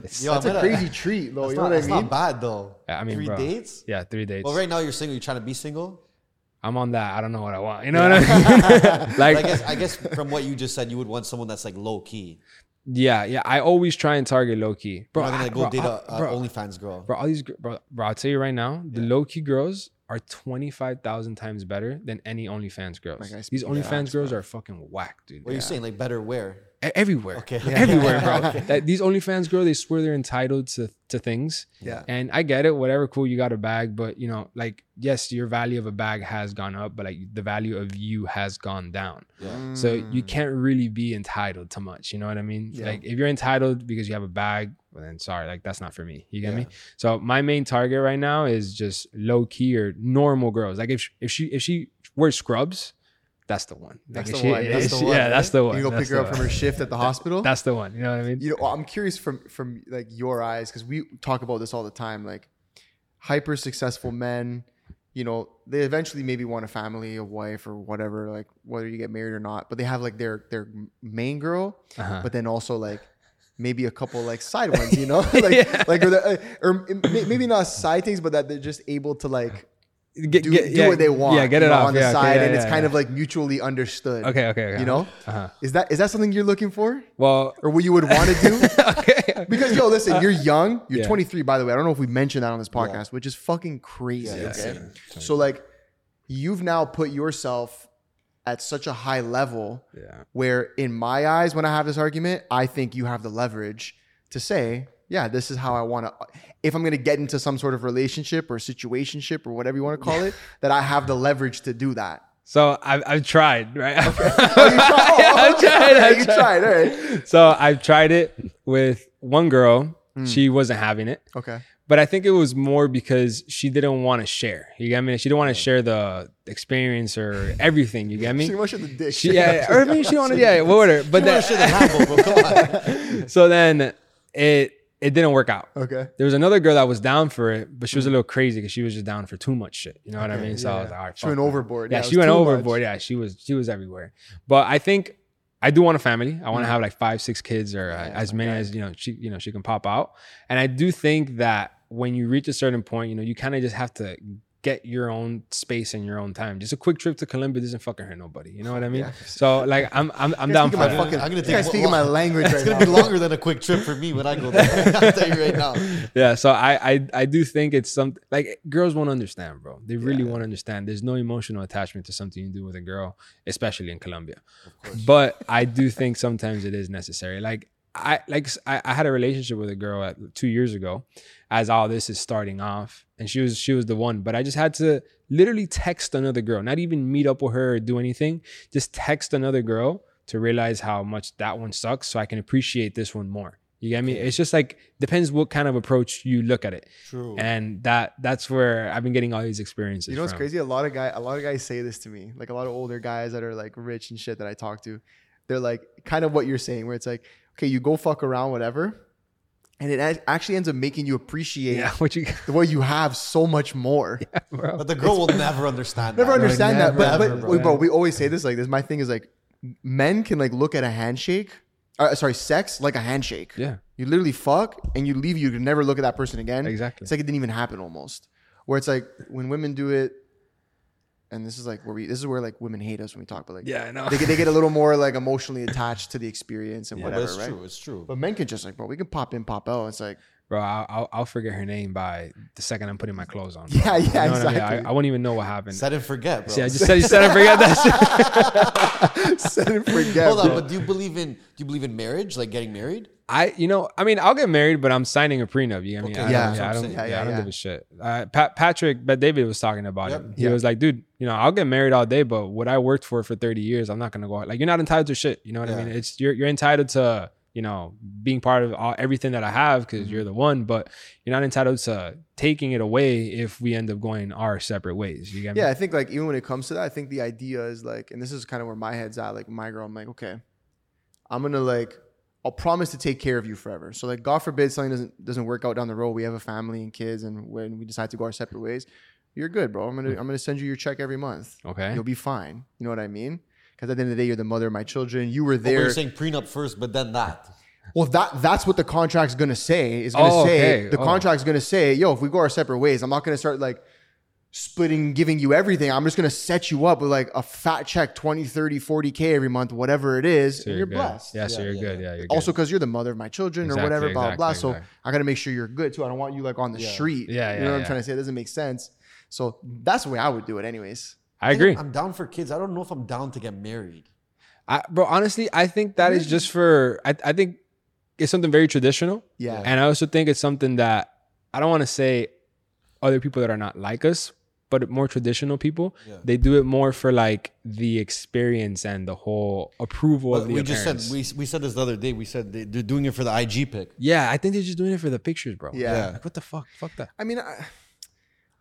crazy treat, though. You know what I mean? It's not bad, though. Yeah, I mean, 3 dates? Yeah, 3 dates. Well, right now you're single. You're trying to be single? I'm on that. I don't know what I want. You know what I mean? Like, I guess from what you just said, you would want someone that's like low key. Yeah. I always try and target low key. Bro, I'm not gonna go date a OnlyFans girl. Bro, all these, bro, I'll tell you right now, the low key girls are 25,000 times better than any OnlyFans girls. These OnlyFans girls are fucking whack, dude. What are you saying? Like better where? Everywhere. Okay. Everywhere, bro. These OnlyFans girls, they swear they're entitled to things. Yeah. And I get it. Whatever, cool. You got a bag, but yes, your value of a bag has gone up, but like the value of you has gone down. Yeah. So you can't really be entitled to much. You know what I mean? Yeah. Like if you're entitled because you have a bag, well then sorry, like that's not for me. You get me? So my main target right now is just low key or normal girls. Like if she wears scrubs, that's the one. That's Like, the one. That's the one. yeah, that's the one. You go That's pick her the up from one. her shift at the hospital. That's the one. You know what I mean? You know, I'm curious from like your eyes, because we talk about this all the time. Like hyper successful men, you know, they eventually maybe want a family, a wife, or whatever. Like whether you get married or not, but they have like their main girl, but then also like maybe a couple like side ones. You know, like like or maybe not side things, but that they're just able to like. Do what they want. Yeah, get it off off on the yeah, side, okay, and yeah, it's kind of like mutually understood. Okay. You know, is that something you're looking for, Well, or what you would want to do? okay. Because yo, listen, you're young. You're Yeah. 23, by the way. I don't know if we mentioned that on this podcast, which is fucking crazy. Yeah, Okay, yeah. so like, you've now put yourself at such a high level Yeah. where, in my eyes, when I have this argument, I think you have the leverage to say, yeah, this is how I want to. If I'm going to get into some sort of relationship or situationship or whatever you want to call it, that I have the leverage to do that. So I've tried, right? Oh, you tried? Yeah, I've tried, Okay, I've you tried. tried. All right. So I've tried it with one girl. She wasn't having it. Okay. But I think it was more because she didn't want to share. You get me? She didn't want to share the experience or everything. You get me? She much of the dick. Or I mean, she wanted, yeah, whatever. But then, so then it didn't work out. Okay. There was another girl that was down for it, but she was a little crazy because she was just down for too much shit. You know what I mean? So I was like, all right, She went fuck, man. overboard. Yeah, it she was went too overboard. much. Yeah, she was everywhere. But I think I do want a family. I want to have like 5-6 kids or as many as she can pop out. And I do think that when you reach a certain point, you kind of just have to get your own space and your own time. Just a quick trip to Colombia doesn't fucking hurt nobody. You know what I mean? So like I'm down for my that. fucking, I'm gonna you take guys speaking my language It's right gonna now. be longer than a quick trip for me when I go there. I'll tell you right now. Yeah, so I do think it's something like girls won't understand, bro. They really won't understand. There's no emotional attachment to something you do with a girl, especially in Colombia. But I do think sometimes it is necessary. Like I had a relationship with a girl 2 years ago, as all this is starting off, and she was the one. But I just had to literally text another girl, not even meet up with her or do anything. Just text another girl to realize how much that one sucks, so I can appreciate this one more. You get me? It's just like depends what kind of approach you look at it. True. And that's where I've been getting all these experiences. You know what's from. crazy? A lot of guys say this to me. Like a lot of older guys that are like rich and shit that I talk to. They're like kind of what you're saying, where it's like, okay, you go fuck around, whatever, and it actually ends up making you appreciate Yeah, what you what you have so much more. bro. But the girl will never understand Never that. understand that. But, Never, bro, we always say this. Like this, my thing is like, men can like look at a handshake, sex like a handshake. Yeah. You literally fuck and you leave. You can never look at that person again. Exactly. It's like it didn't even happen almost. Where it's like when women do it, and this is like this is where like women hate us when we talk. But like, Yeah, I know. they get a little more like emotionally attached to the experience and But whatever, it's right? true. It's true. But men can just like, bro, we can pop in, pop out. It's like, Bro, I'll forget her name by the second I'm putting my clothes on. yeah, You know what I mean? exactly. I won't even know what happened. Set and forget, bro. See, I just said and forget that shit. set and forget. Hold on, bro. but do you believe in marriage, like getting married? I mean, I'll get married, but I'm signing a prenup. You know what I mean? Okay, yeah, that's what I I'm don't, saying. I don't Yeah. give a shit. Patrick Bet David was talking about Yep. it. He was like, dude, I'll get married all day, but what I worked for 30 years, I'm not gonna go out. Like, you're not entitled to shit. You know what I Yeah. mean? It's you're entitled to, being part of everything that I have because you're the one, but you're not entitled to taking it away if we end up going our separate ways. You get me? Yeah, I think like even when it comes to that, I think the idea is like, and this is kind of where my head's at. Like my girl, I'm like, okay, I'm gonna like, I'll promise to take care of you forever. So like, God forbid something doesn't work out down the road. We have a family and kids, and when we decide to go our separate ways, you're good, bro. I'm gonna send you your check every month. Okay. You'll be fine. You know what I mean? Because at the end of the day, you're the mother of my children. You were But there. you're saying prenup first, but then that. Well, that's what the contract's gonna say. Is gonna Oh, say okay. the Oh. contract's gonna say, yo, if we go our separate ways, I'm not gonna start like splitting, giving you everything. I'm just gonna set you up with like a fat check, 20, 30, 40K every month, whatever it is, So and you're good. blessed. Yeah, so Yeah, you're yeah, good. yeah. Yeah, you're good. Also, because you're the mother of my children or Exactly, whatever, blah, blah, blah. exactly, So exactly. I gotta make sure you're good too. I don't want you like on the street. Yeah, You know what I'm yeah. trying to say? It doesn't make sense. So that's the way I would do it anyways. I agree. I'm down for kids. I don't know if I'm down to get married. Bro, honestly, I think that is just for, I think it's something very traditional. Yeah. And I also think it's something that I don't want to say other people that are not like us, but more traditional people, they do it more for like the experience and the whole approval of But the we just appearance. said we said this the other day. We said they're doing it for the IG pic. Yeah, I think they're just doing it for the pictures, bro. Yeah. Like, what the fuck? Fuck that. I mean,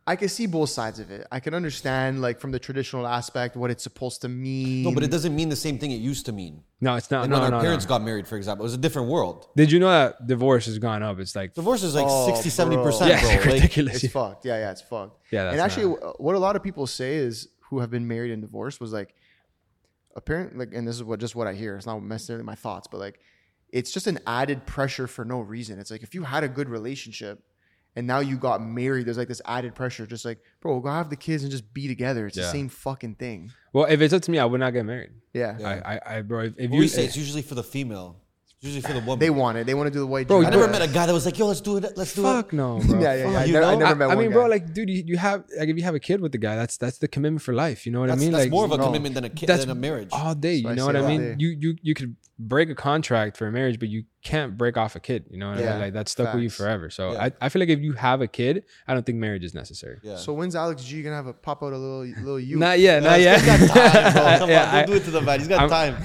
I can see both sides of it. I can understand like from the traditional aspect what it's supposed to mean. No, but it doesn't mean the same thing it used to mean. No, it's not. Like No, when no, our parents no. got married, for example, it was a different world. Did you know that divorce has gone up? It's like Divorce is like Oh, 60, 70%, bro. yeah, bro. it's Like, ridiculous. It's fucked. Yeah, it's fucked. Yeah, that's and actually, not- what a lot of people say is who have been married and divorced was like, apparently, like, and this is what I hear. It's not necessarily my thoughts, but like, it's just an added pressure for no reason. It's like if you had a good relationship and now you got married, there's like this added pressure. Just like, bro, go have the kids and just be together. It's the Yeah. same fucking thing. well, if it's up to me, I would not get married. Yeah, I bro, if what you we say, it's usually for the female. It's usually for the woman. they want it. They want to do the white. Bro, dress. I never met a guy that was like, yo, let's do it. Let's do fuck it. no, bro. Yeah, yeah, yeah. You I know? never met I one mean, guy. bro, like, dude, you have like if you have a kid with the guy, that's the commitment for life. You know what I mean? That's Like more of a no. commitment than a kid that's than a marriage. all day. That's You what know I what say I all mean? day. You could break a contract for a marriage, but you can't break off a kid. You know what I Yeah, mean? Like that's stuck with you facts. forever. So Yeah. I feel like if you have a kid, I don't think marriage is necessary. Yeah. So when's Alex G gonna have a pop out a little you? Not yet, not He's yet. got time, bro. Come Yeah, on, don't do it to the man. He's got time.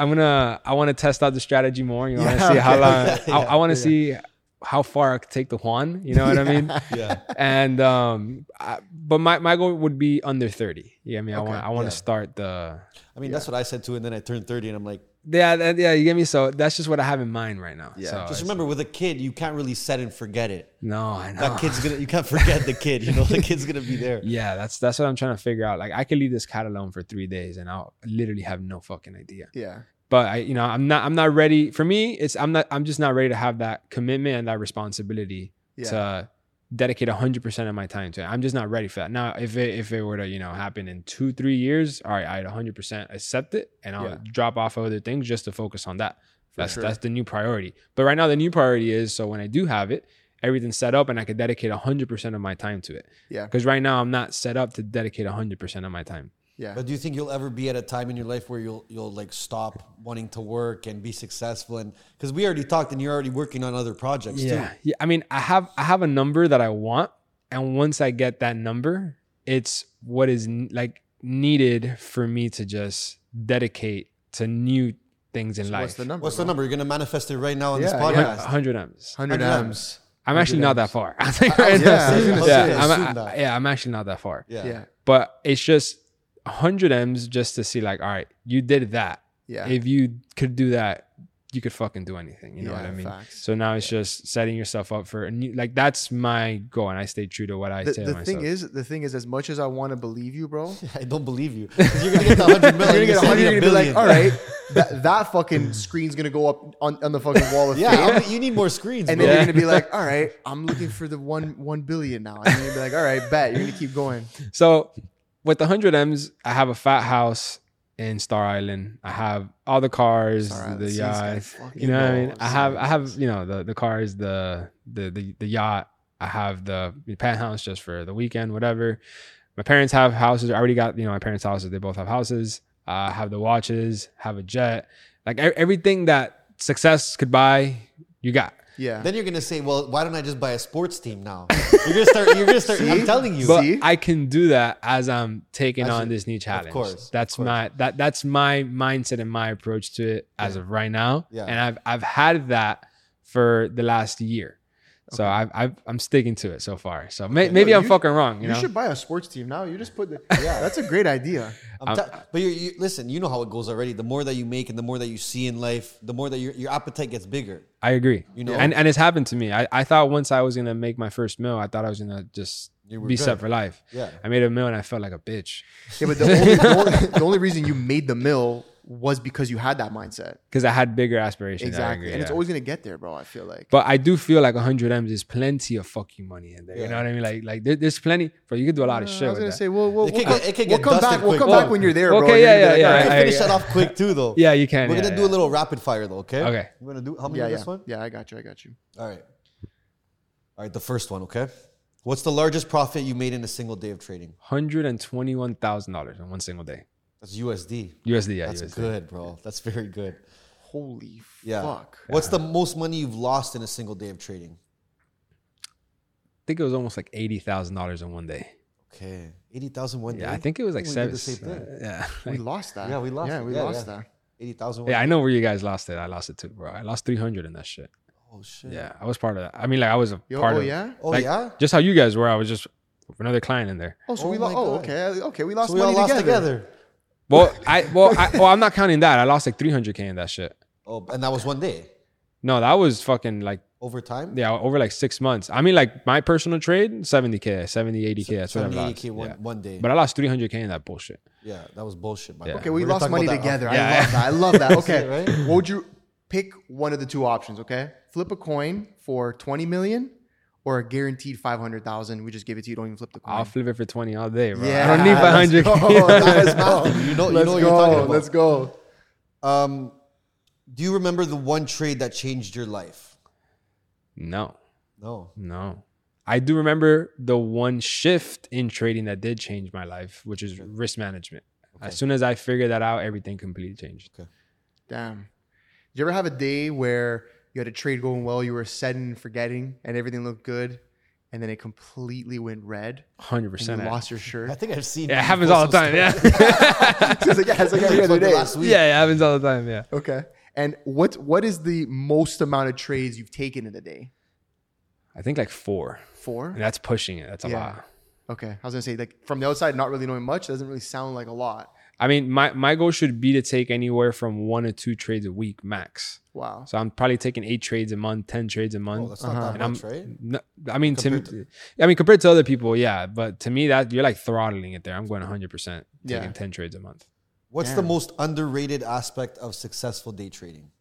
I want to test out the strategy more. You know, I want to see how long. I want to see how far I could take the Juan. You know what I mean? Yeah. And but my goal would be under 30. Yeah, I mean, I want yeah. to start the. I mean, that's what I said too. And then I turned 30 and I'm like, Yeah, you get me. So that's just what I have in mind right now. Yeah. So just it's- remember with a kid, you can't really set and forget it. No, I know. That kid's you can't forget the kid. You know, the kid's going to be there. Yeah, that's what I'm trying to figure out. Like I could leave this cat alone for 3 days and I'll literally have no fucking idea. Yeah. But I'm not ready. For me, I'm just not ready to have that commitment and that responsibility to dedicate 100% of my time to it. I'm just not ready for that. Now, if it were to, happen in 2-3 years, all right, I'd 100% accept it and I'll drop off other things just to focus on that. That's the new priority. But right now the new priority is, so when I do have it, everything's set up and I could dedicate 100% of my time to it. Yeah. Because right now I'm not set up to dedicate 100% of my time. Yeah. But do you think you'll ever be at a time in your life where you'll like stop wanting to work and be successful? And because we already talked and you're already working on other projects too. Yeah. I mean, I have a number that I want, and once I get that number, it's what is needed for me to just dedicate to new things in life. What's the number? What's the bro? number? You're going to manifest it right now on this Yeah, podcast? 100 M's. 100 M's. I'm actually not that far. yeah, I was gonna say, assume that. I'm actually not that far. Yeah. But it's just 100 M's just to see like, all right, you did that. Yeah. If you could do that, you could fucking do anything. You know Yeah, what I mean? facts. So now it's just setting yourself up for a new, like that's my goal, and I stay true to what I say to The myself. thing is, as much as I want to believe you, bro, I don't believe you. 'Cause you're going to get the 100 million. you're gonna get 100. You're gonna be like, billion. all right, that fucking screen's gonna go up on the fucking wall of fame. Yeah, you need more screens, And bro. then you're gonna be like, all right, I'm looking for the 1 billion now. And you're gonna be like, all right, bet. You're gonna keep going. So with the 100 M's, I have a fat house in Star Island. I have all the cars, Star Island, the see, this guy yacht. fucking You know what I mean? knows. I have the cars, the yacht. I have the penthouse just for the weekend, whatever. My parents have houses. I already got my parents' houses. They both have houses. I have the watches. Have a jet. Like everything that success could buy, you got. Yeah. Then you're gonna say, "Well, why don't I just buy a sports team now?" You're gonna start. I'm telling you. But See? I can do that as I'm taking As on you- this new challenge. course, That's of course. that's my mindset and my approach to it as of right now. Yeah. And I've had that for the last year. So I'm sticking to it so far. So maybe I'm fucking wrong. You know? should buy a sports team now. You just put the that's a great idea. But you listen. You know how it goes already. The more that you make and the more that you see in life, the more that your appetite gets bigger. I agree. You know? and it's happened to me. I thought once I was gonna make my first meal, I thought I was gonna just You were be good. set for life. Yeah. I made a meal and I felt like a bitch Yeah, but the only reason you made the mill was because you had that mindset. because I had bigger aspirations. I Exactly. agree, And it's yeah. always gonna get there, bro. I feel like. But I do feel like 100 M's is plenty of fucking money in there. You know what I mean? Like there's plenty. Bro, you could do a lot of shit I was with gonna that. say, we'll It could come get back. dusted We'll quick. come back when you're there, bro. Okay, You're yeah, gonna be yeah, all yeah. Can right. I finish that off quick too, though? Yeah, you can. We're yeah, gonna do a little rapid fire though. Okay. Okay. We're gonna do how many Yeah, in yeah. this one? Yeah, I got you. All right. All right. The first one. Okay. What's the largest profit you made in a single day of trading? $121,000 in one single day. That's USD. USD, yeah. That's USD. good, bro. That's very good. Holy Yeah. fuck. What's the most money you've lost in a single day of trading? I think it was almost like $80,000 in one day. Okay, 80,000 one day. Yeah, I think it was like We did seven. the same thing. Yeah. We lost that. Yeah, we lost Yeah, it. we Yeah, lost yeah. that. 80,000. Yeah, I know where you guys lost it. I lost it too, bro. I lost 300 in that shit. Oh shit. Yeah, I was part of that. I mean, like I was a Yo, part oh of yeah? Oh like, yeah. just how you guys were. I was just another client in there. Oh, so Oh we my lost. Oh, God. okay. We lost So we all money lost together. together. I'm not counting that. I lost like 300K in that shit. Oh, and that was one day. No, that was fucking like, Over time? yeah, over like 6 months. I mean, like my personal trade, 70K, 70, 80K. That's what I 70, lost. 80K one day. But I lost 300K in that bullshit. Yeah, that was bullshit, man. Yeah. Okay, we We're gonna lost talk money about that together. off- I love that. Okay. right? What would you pick one of the two options, okay? Flip a coin for 20 million or a guaranteed 500,000. We just give it to you. Don't even flip the coin. I'll flip it for 20 all day, bro. Yeah, I don't need let's 500K. go. Let's go. You know Let's what you're talking go. about. Let's go. Do you remember the one trade that changed your life? No. No. I do remember the one shift in trading that did change my life, which is risk management. As soon as I figured that out, everything completely changed. Okay. Damn. Did you ever have a day where you had a trade going well, you were setting and forgetting, and everything looked good, and then it completely went red, 100%. and you lost your shirt? I think I've seen. Yeah, it happens all the time. Yeah. It's like every other day. Last week. Yeah, it happens all the time. Yeah. Okay. And what is the most amount of trades you've taken in a day? I think like 4. 4? And that's pushing it. That's a Yeah. lot. Okay. I was gonna say, like, from the outside, not really knowing much, doesn't really sound like a lot. I mean, my goal should be to take anywhere from 1 to 2 trades a week max. Wow. So I'm probably taking 8 trades a month, 10 trades a month. Oh, that's not that much, right? I mean, compared to other people, yeah. But to me, that you're like throttling it there. I'm going 100%, taking Yeah. 10 trades a month. What's the most underrated aspect of successful day trading?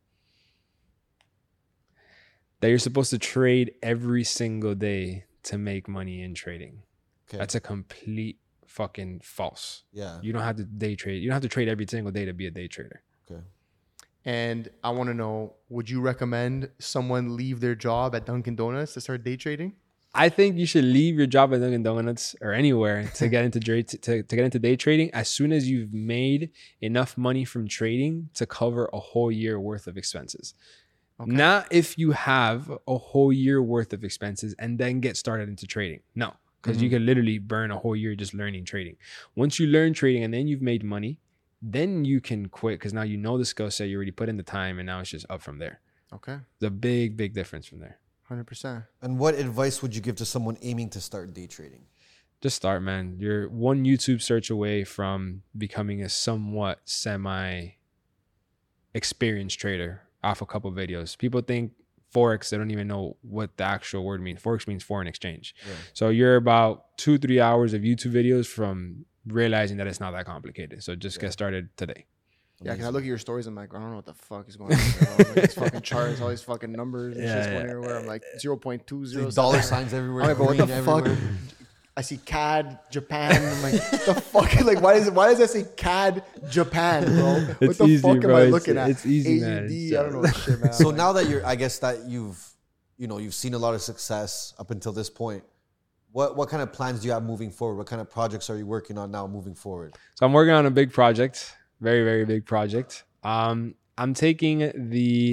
That you're supposed to trade every single day to make money in trading. Okay. That's a complete fucking false. Yeah. You don't have to day trade. You don't have to trade every single day to be a day trader. Okay. And I want to know, would you recommend someone leave their job at Dunkin' Donuts to start day trading? I think you should leave your job at Dunkin' Donuts or anywhere to get into to get into day trading as soon as you've made enough money from trading to cover a whole year worth of expenses. Okay. Not if you have a whole year worth of expenses and then get started into trading. No, because you could literally burn a whole year just learning trading. Once you learn trading and then you've made money, then you can quit because now you know the skill set, you already put in the time, and now it's just up from there. Okay. It's a big, big difference from there. 100%. And what advice would you give to someone aiming to start day trading? Just start, man. You're one YouTube search away from becoming a somewhat semi-experienced trader off a couple videos. People think Forex, they don't even know what the actual word means. Forex means foreign exchange. Yeah. So you're about 2-3 hours of YouTube videos from realizing that it's not that complicated. So just get started today. Yeah, because I look at your stories, I'm like, I don't know what the fuck is going on. Like, these fucking charts, all these fucking numbers and shit's going everywhere. I'm like 0.20. Dollar signs everywhere. I'm like, what the fuck? I see CAD Japan. I'm like, the fuck? Like, why does that say CAD Japan, bro? What the easy, fuck bro. am I looking at? It's easy, AUD, man. I don't know what shit, man. So now that I guess that you've seen a lot of success up until this point. What kind of plans do you have moving forward? What kind of projects are you working on now moving forward? So I'm working on a big project, very, very big project. I'm taking I'm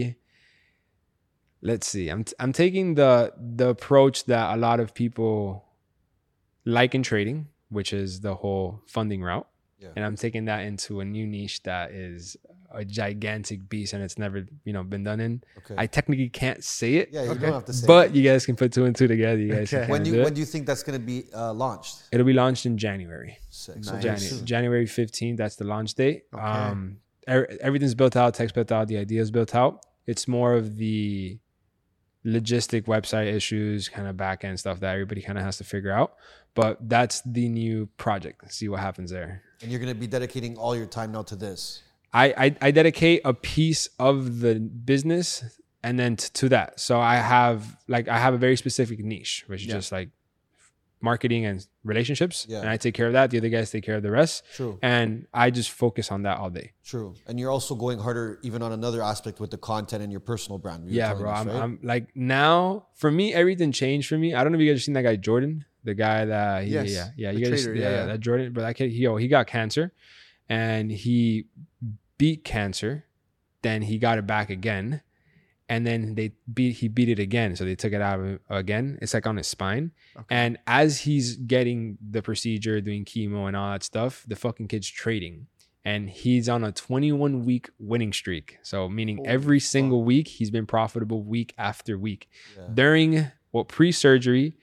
taking the approach that a lot of people like in trading, which is the whole funding route. Yeah. And I'm taking that into a new niche that is a gigantic beast and it's never, been done in. Okay. I technically can't say it. Yeah, you don't have to say but you guys can put 2 and 2 together. You guys when do you think that's going to be launched? It'll be launched in January. Nice. So January 15th, that's the launch date. Okay. Everything's built out, text built out, the idea is built out. It's more of the logistic website issues, kind of back end stuff that everybody kind of has to figure out. But that's the new project. See what happens there. And you're going to be dedicating all your time now to this. I dedicate a piece of the business and then to that. So I have a very specific niche, which is just like marketing and relationships. Yeah. And I take care of that. The other guys take care of the rest. True. And I just focus on that all day. True. And you're also going harder even on another aspect with the content and your personal brand. Yeah, bro. I'm like, now for me, everything changed for me. I don't know if you guys have seen that guy, Jordan, the guy that, you guys, that Jordan, but that kid, he got cancer and he beat cancer. Then he got it back again. And then he beat it again. So they took it out of again. It's like on his spine. Okay. And as he's getting the procedure, doing chemo and all that stuff, the fucking kid's trading. And he's on a 21-week winning streak. So meaning every single week, he's been profitable week after week. Yeah. During pre-surgery,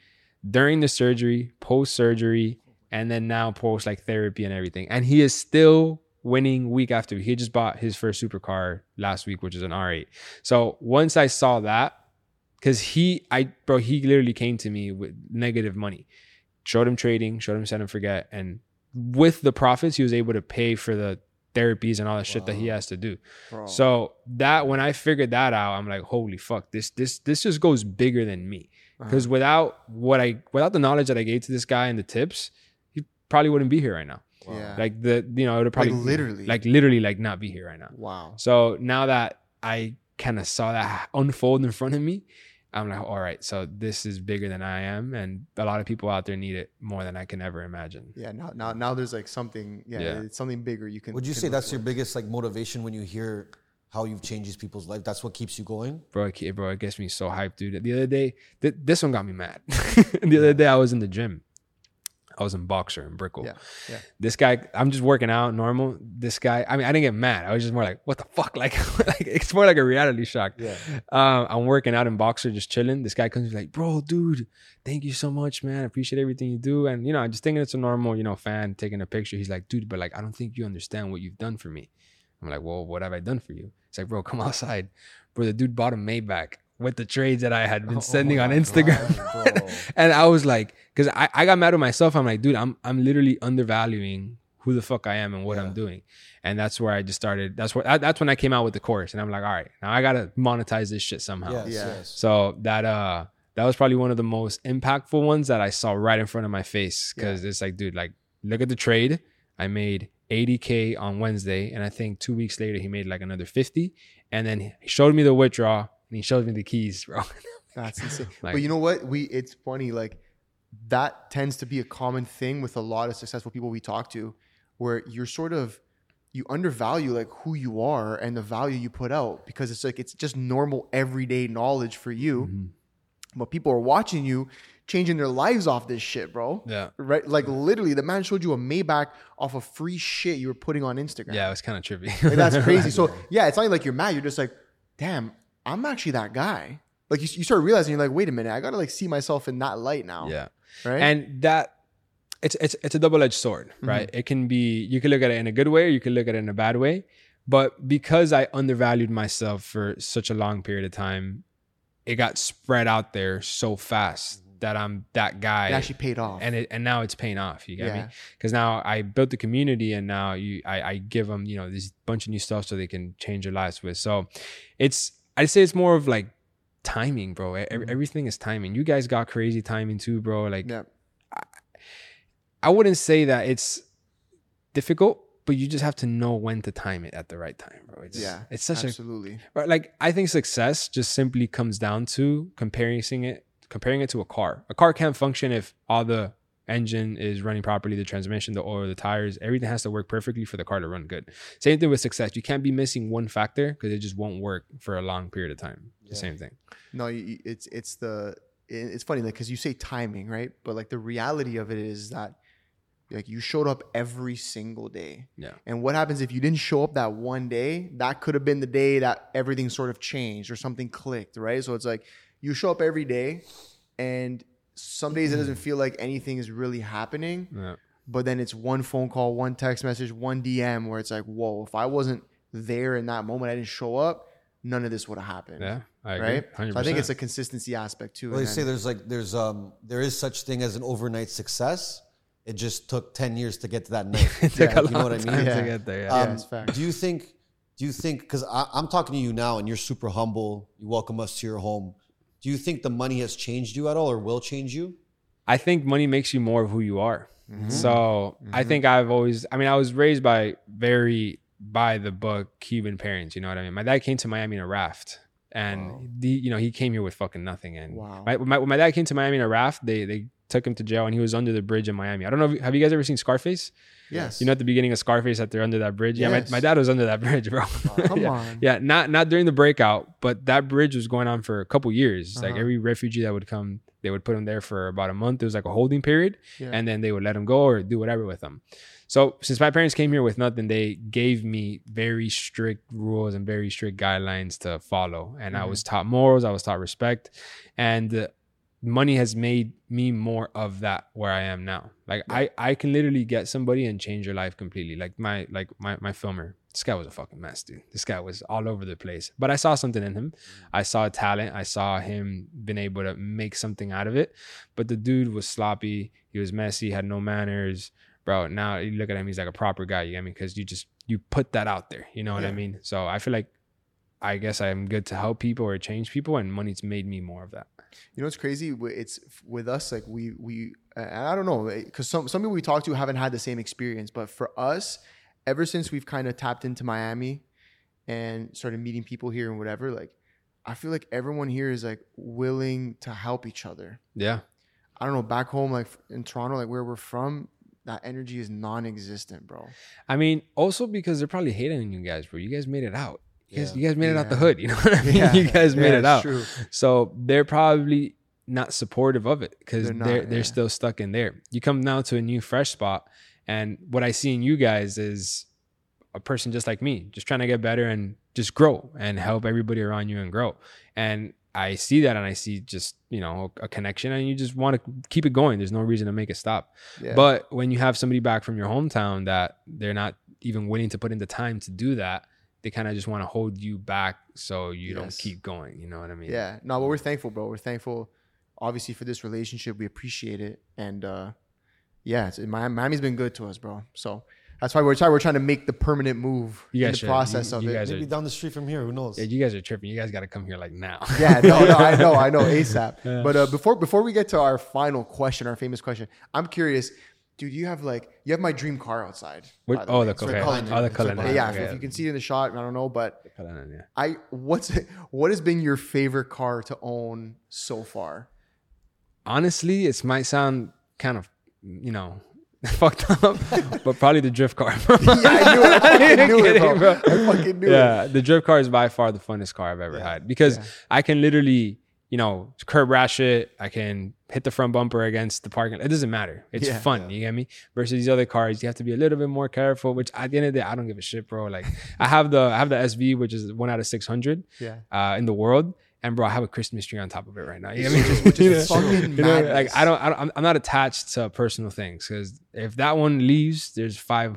during the surgery, post surgery, and then now post like therapy and everything. And he is still winning week after week. He just bought his first supercar last week, which is an R8. So once I saw that, because he literally came to me with negative money, showed him trading, showed him set and forget, and with the profits, he was able to pay for the therapies and all the shit that he has to do. Bro. So that when I figured that out, I'm like, holy fuck, this just goes bigger than me. Because without the knowledge that I gave to this guy and the tips, he probably wouldn't be here right now. Yeah. Like it would probably literally not be here right now. Wow. So now that I kind of saw that unfold in front of me, I'm like, all right, so this is bigger than I am, and a lot of people out there need it more than I can ever imagine. Yeah. Now there's like something. Yeah. It's something bigger. You can. Would you say that's your biggest like motivation when you hear how you've changed these people's life? That's what keeps you going? Bro, it gets me so hyped, dude. The other day, this one got me mad. The other day, I was in the gym. I was in Boxer in Brickell. Yeah. This guy, I'm just working out normal. This guy, I mean, I didn't get mad. I was just more like, what the fuck? Like it's more like a reality shock. Yeah. I'm working out in Boxer, just chilling. This guy comes like, bro, dude, thank you so much, man. I appreciate everything you do. And, I'm just thinking it's a normal, fan taking a picture. He's like, dude, but like, I don't think you understand what you've done for me. I'm like, well, what have I done for you? It's like, bro, come outside. Bro, the dude bought a Maybach with the trades that I had been sending on Instagram. God, And I was like, because I got mad at myself. I'm like, dude, I'm literally undervaluing who the fuck I am and what I'm doing. And that's where I just started. That's when I came out with the course. And I'm like, all right, now I got to monetize this shit somehow. Yes. So that was probably one of the most impactful ones that I saw right in front of my face. Because it's like, dude, like, look at the trade. I made $80K on Wednesday. And I think 2 weeks later, he made like another 50. And then he showed me the withdrawal and he showed me the keys, bro. That's insane. Like, but you know what? It's funny. Like that tends to be a common thing with a lot of successful people we talk to, where you undervalue like who you are and the value you put out, because it's just normal everyday knowledge for you. Mm-hmm. But people are watching you changing their lives off this shit, bro. Yeah. Right? Like literally the man showed you a Maybach off of free shit you were putting on Instagram. Yeah, it was kind of trippy. Like, that's crazy. So yeah, it's not like you're mad. You're just like, damn, I'm actually that guy. Like you start realizing, you're like, wait a minute, I gotta like see myself in that light now. Yeah. Right. And that it's a double-edged sword, right? It can be, you can look at it in a good way or you can look at it in a bad way. But because I undervalued myself for such a long period of time, it got spread out there so fast that I'm that guy. It actually paid off. And now it's paying off. You get me? Because now I built the community and now I give them, this bunch of new stuff so they can change their lives with. So I'd say it's more of like timing, bro. Everything is timing. You guys got crazy timing too, bro. Like, I wouldn't say that it's difficult, but you just have to know when to time it at the right time, bro. It's such absolutely. Like, I think success just simply comes down to comparing it to a car. A car can't function if all the engine is running properly, the transmission, the oil, the tires, everything has to work perfectly for the car to run good. Same thing with success. You can't be missing one factor because it just won't work for a long period of time. The same thing. No, it's funny, like, because you say timing, right? But like the reality of it is that like you showed up every single day. Yeah. And what happens if you didn't show up that one day? That could have been the day that everything sort of changed or something clicked, right? So it's like you show up every day, and some days it doesn't feel like anything is really happening. Yeah. But then it's one phone call, one text message, one DM where it's like, whoa, if I wasn't there in that moment, I didn't show up, none of this would have happened. Yeah, I agree. Right? 100%. So I think it's a consistency aspect too. Well, they say there is such thing as an overnight success. It just took 10 years to get to that night. You know what I mean? To get there. That's fact. Do you think, because I'm talking to you now and you're super humble, you welcome us to your home. Do you think the money has changed you at all or will change you? I think money makes you more of who you are. Mm-hmm. So I think I was raised by by the book Cuban parents. You know what I mean? My dad came to Miami in a raft. And he came here with fucking nothing. And when my dad came to Miami in a raft, they took him to jail and he was under the bridge in Miami. I don't know. Have you guys ever seen Scarface? Yes. You know, at the beginning of Scarface that they're under that bridge. Yes. Yeah, my dad was under that bridge, bro. Oh, come on. Yeah, not during the breakout, but that bridge was going on for a couple years. Like every refugee that would come, they would put him there for about a month. It was like a holding period, and then they would let him go or do whatever with him. So since my parents came here with nothing, they gave me very strict rules and very strict guidelines to follow. And I was taught morals, I was taught respect. And money has made me more of that where I am now. Like I can literally get somebody and change your life completely. Like my filmer, this guy was a fucking mess, dude. This guy was all over the place. But I saw something in him. I saw talent. I saw him being able to make something out of it. But the dude was sloppy. He was messy, had no manners. Bro, now you look at him, he's like a proper guy, you get me? Because you put that out there, you know what I mean? So I feel like, I guess I'm good to help people or change people, and money's made me more of that. You know what's crazy? It's with us, like we I don't know, because some people we talk to haven't had the same experience, but for us, ever since we've kind of tapped into Miami and started meeting people here and whatever, like I feel like everyone here is like willing to help each other. Yeah. I don't know, back home, like in Toronto, like where we're from, that energy is non-existent, bro. I mean, also because they're probably hating on you guys, bro. You guys made it out. You guys made it out the Yeah. hood. You know what I mean? Yeah. You guys made Yeah, it out. true. So they're probably not supportive of it because They're not, they're yeah. still stuck in there. You come now to a new fresh spot, and what I see in you guys is a person just like me, just trying to get better and just grow and help everybody around you and grow. And I see that, and I see just, you know, a connection, and you just want to keep it going. There's no reason to make it stop. Yeah. But when you have somebody back from your hometown that they're not even willing to put in the time to do that, they kind of just want to hold you back so you don't Yes. keep going. You know what I mean? Yeah. No, but we're thankful, bro. We're thankful, obviously, for this relationship. We appreciate it. And yeah, Miami's been good to us, bro. So that's why we're trying to make the permanent move You in guys the should. process You of it. guys Maybe are- down the street from here. Who knows? Yeah, you guys are tripping. You guys got to come here like now. Yeah, no, I know, ASAP. But before we get to our final question, our famous question, I'm curious, dude. You have my dream car outside. What- by the oh, way. the It's for okay. Cullinan. Oh, the It's for Cullinan. Cullinan. Yeah, Okay. if you can see it in the shot, I don't know, but Yeah. what has been your favorite car to own so far? Honestly, it might sound kind of, you know, fucked up, but probably the drift car. Yeah, I knew it. I fucking knew it, Kidding, bro. bro. I fucking knew it. Yeah, the drift car is by far the funnest car I've ever had because I can literally, you know, curb rash it. I can hit the front bumper against the parking. It doesn't matter. It's Yeah. fun. You get me? Versus these other cars, you have to be a little bit more careful. Which at the end of the day, I don't give a shit, bro. Like I have the SV, which is 1 out of 600 in the world. And bro, I have a Christmas tree on top of it right now. You know what I mean? Which is fucking You know, madness. like I'm not attached to personal things because if that one leaves, there's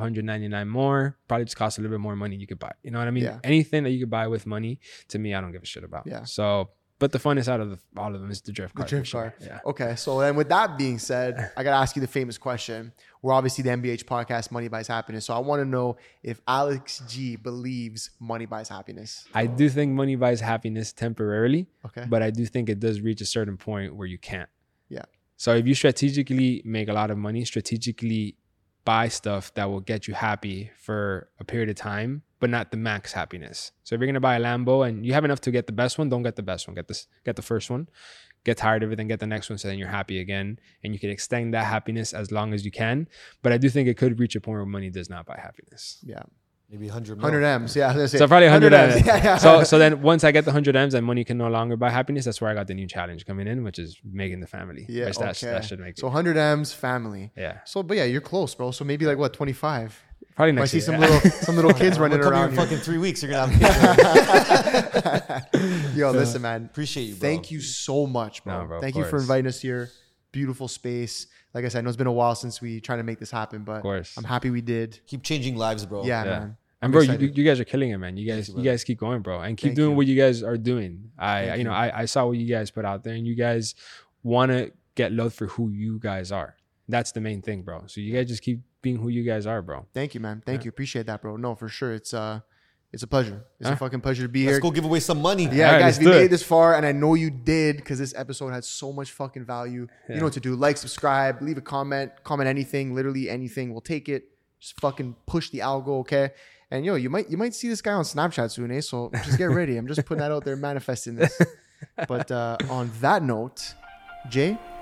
599 more. Probably just costs a little bit more money. You could buy. You know what I mean? Yeah. Anything that you could buy with money, to me, I don't give a shit about. Yeah. So, but the funnest out of all of them is the drift car. The drift for sure. car. Yeah. Okay, so then with that being said, I gotta ask you the famous question. We're obviously the MBH podcast, Money Buys Happiness. So I want to know if Alex G believes money buys happiness. I do think money buys happiness temporarily, Okay. but I do think it does reach a certain point where you can't. Yeah. So if you strategically make a lot of money, strategically buy stuff that will get you happy for a period of time, but not the max happiness. So if you're gonna buy a Lambo and you have enough to get the best one, don't get the best one. Get the first one. Get tired of it, then get the next one, so then you're happy again, and you can extend that happiness as long as you can. But I do think it could reach a point where money does not buy happiness. Yeah. Maybe 100 100 M's. Yeah. I was gonna say So probably 100 M's. Yeah. So then once I get the 100 M's and money can no longer buy happiness, that's where I got the new challenge coming in, which is making the family. Yeah. Which Okay. that should make it. So 100 M's, family. Yeah. So, but yeah, you're close, bro. So maybe like what, 25? Probably I next see year. some little kids running Come here around in here. fucking 3 weeks. You're gonna have. Yo, listen, man. Appreciate you, bro. Thank you so much, bro. No, bro, of Thank you for course. inviting us here. Beautiful space. Like I said, I know it's been a while since we tried to make this happen, but course. I'm happy we did. Keep changing lives, bro. Yeah, Yeah. man. And bro, excited. you guys are killing it, man. You Thank you, guys keep going, bro, and keep Thank doing you. what you guys are doing. Thank you. I saw what you guys put out there, and you guys want to get loved for who you guys are. That's the main thing, bro. So you guys just keep being who you guys are, bro. Thank you, man. Thank you. Appreciate that, bro. No, for sure. It's a pleasure. It's a Huh? fucking pleasure to be Let's here. go give away some money. Yeah, Alright, guys, let's we do made it. it this far, and I know you did because this episode had so much fucking value. You know what to do. Like, subscribe, leave a comment anything, literally anything. We'll take it. Just fucking push the algo, okay? And yo, you might see this guy on Snapchat soon, eh? So just get ready. I'm just putting that out there, manifesting this. But on that note, Jay,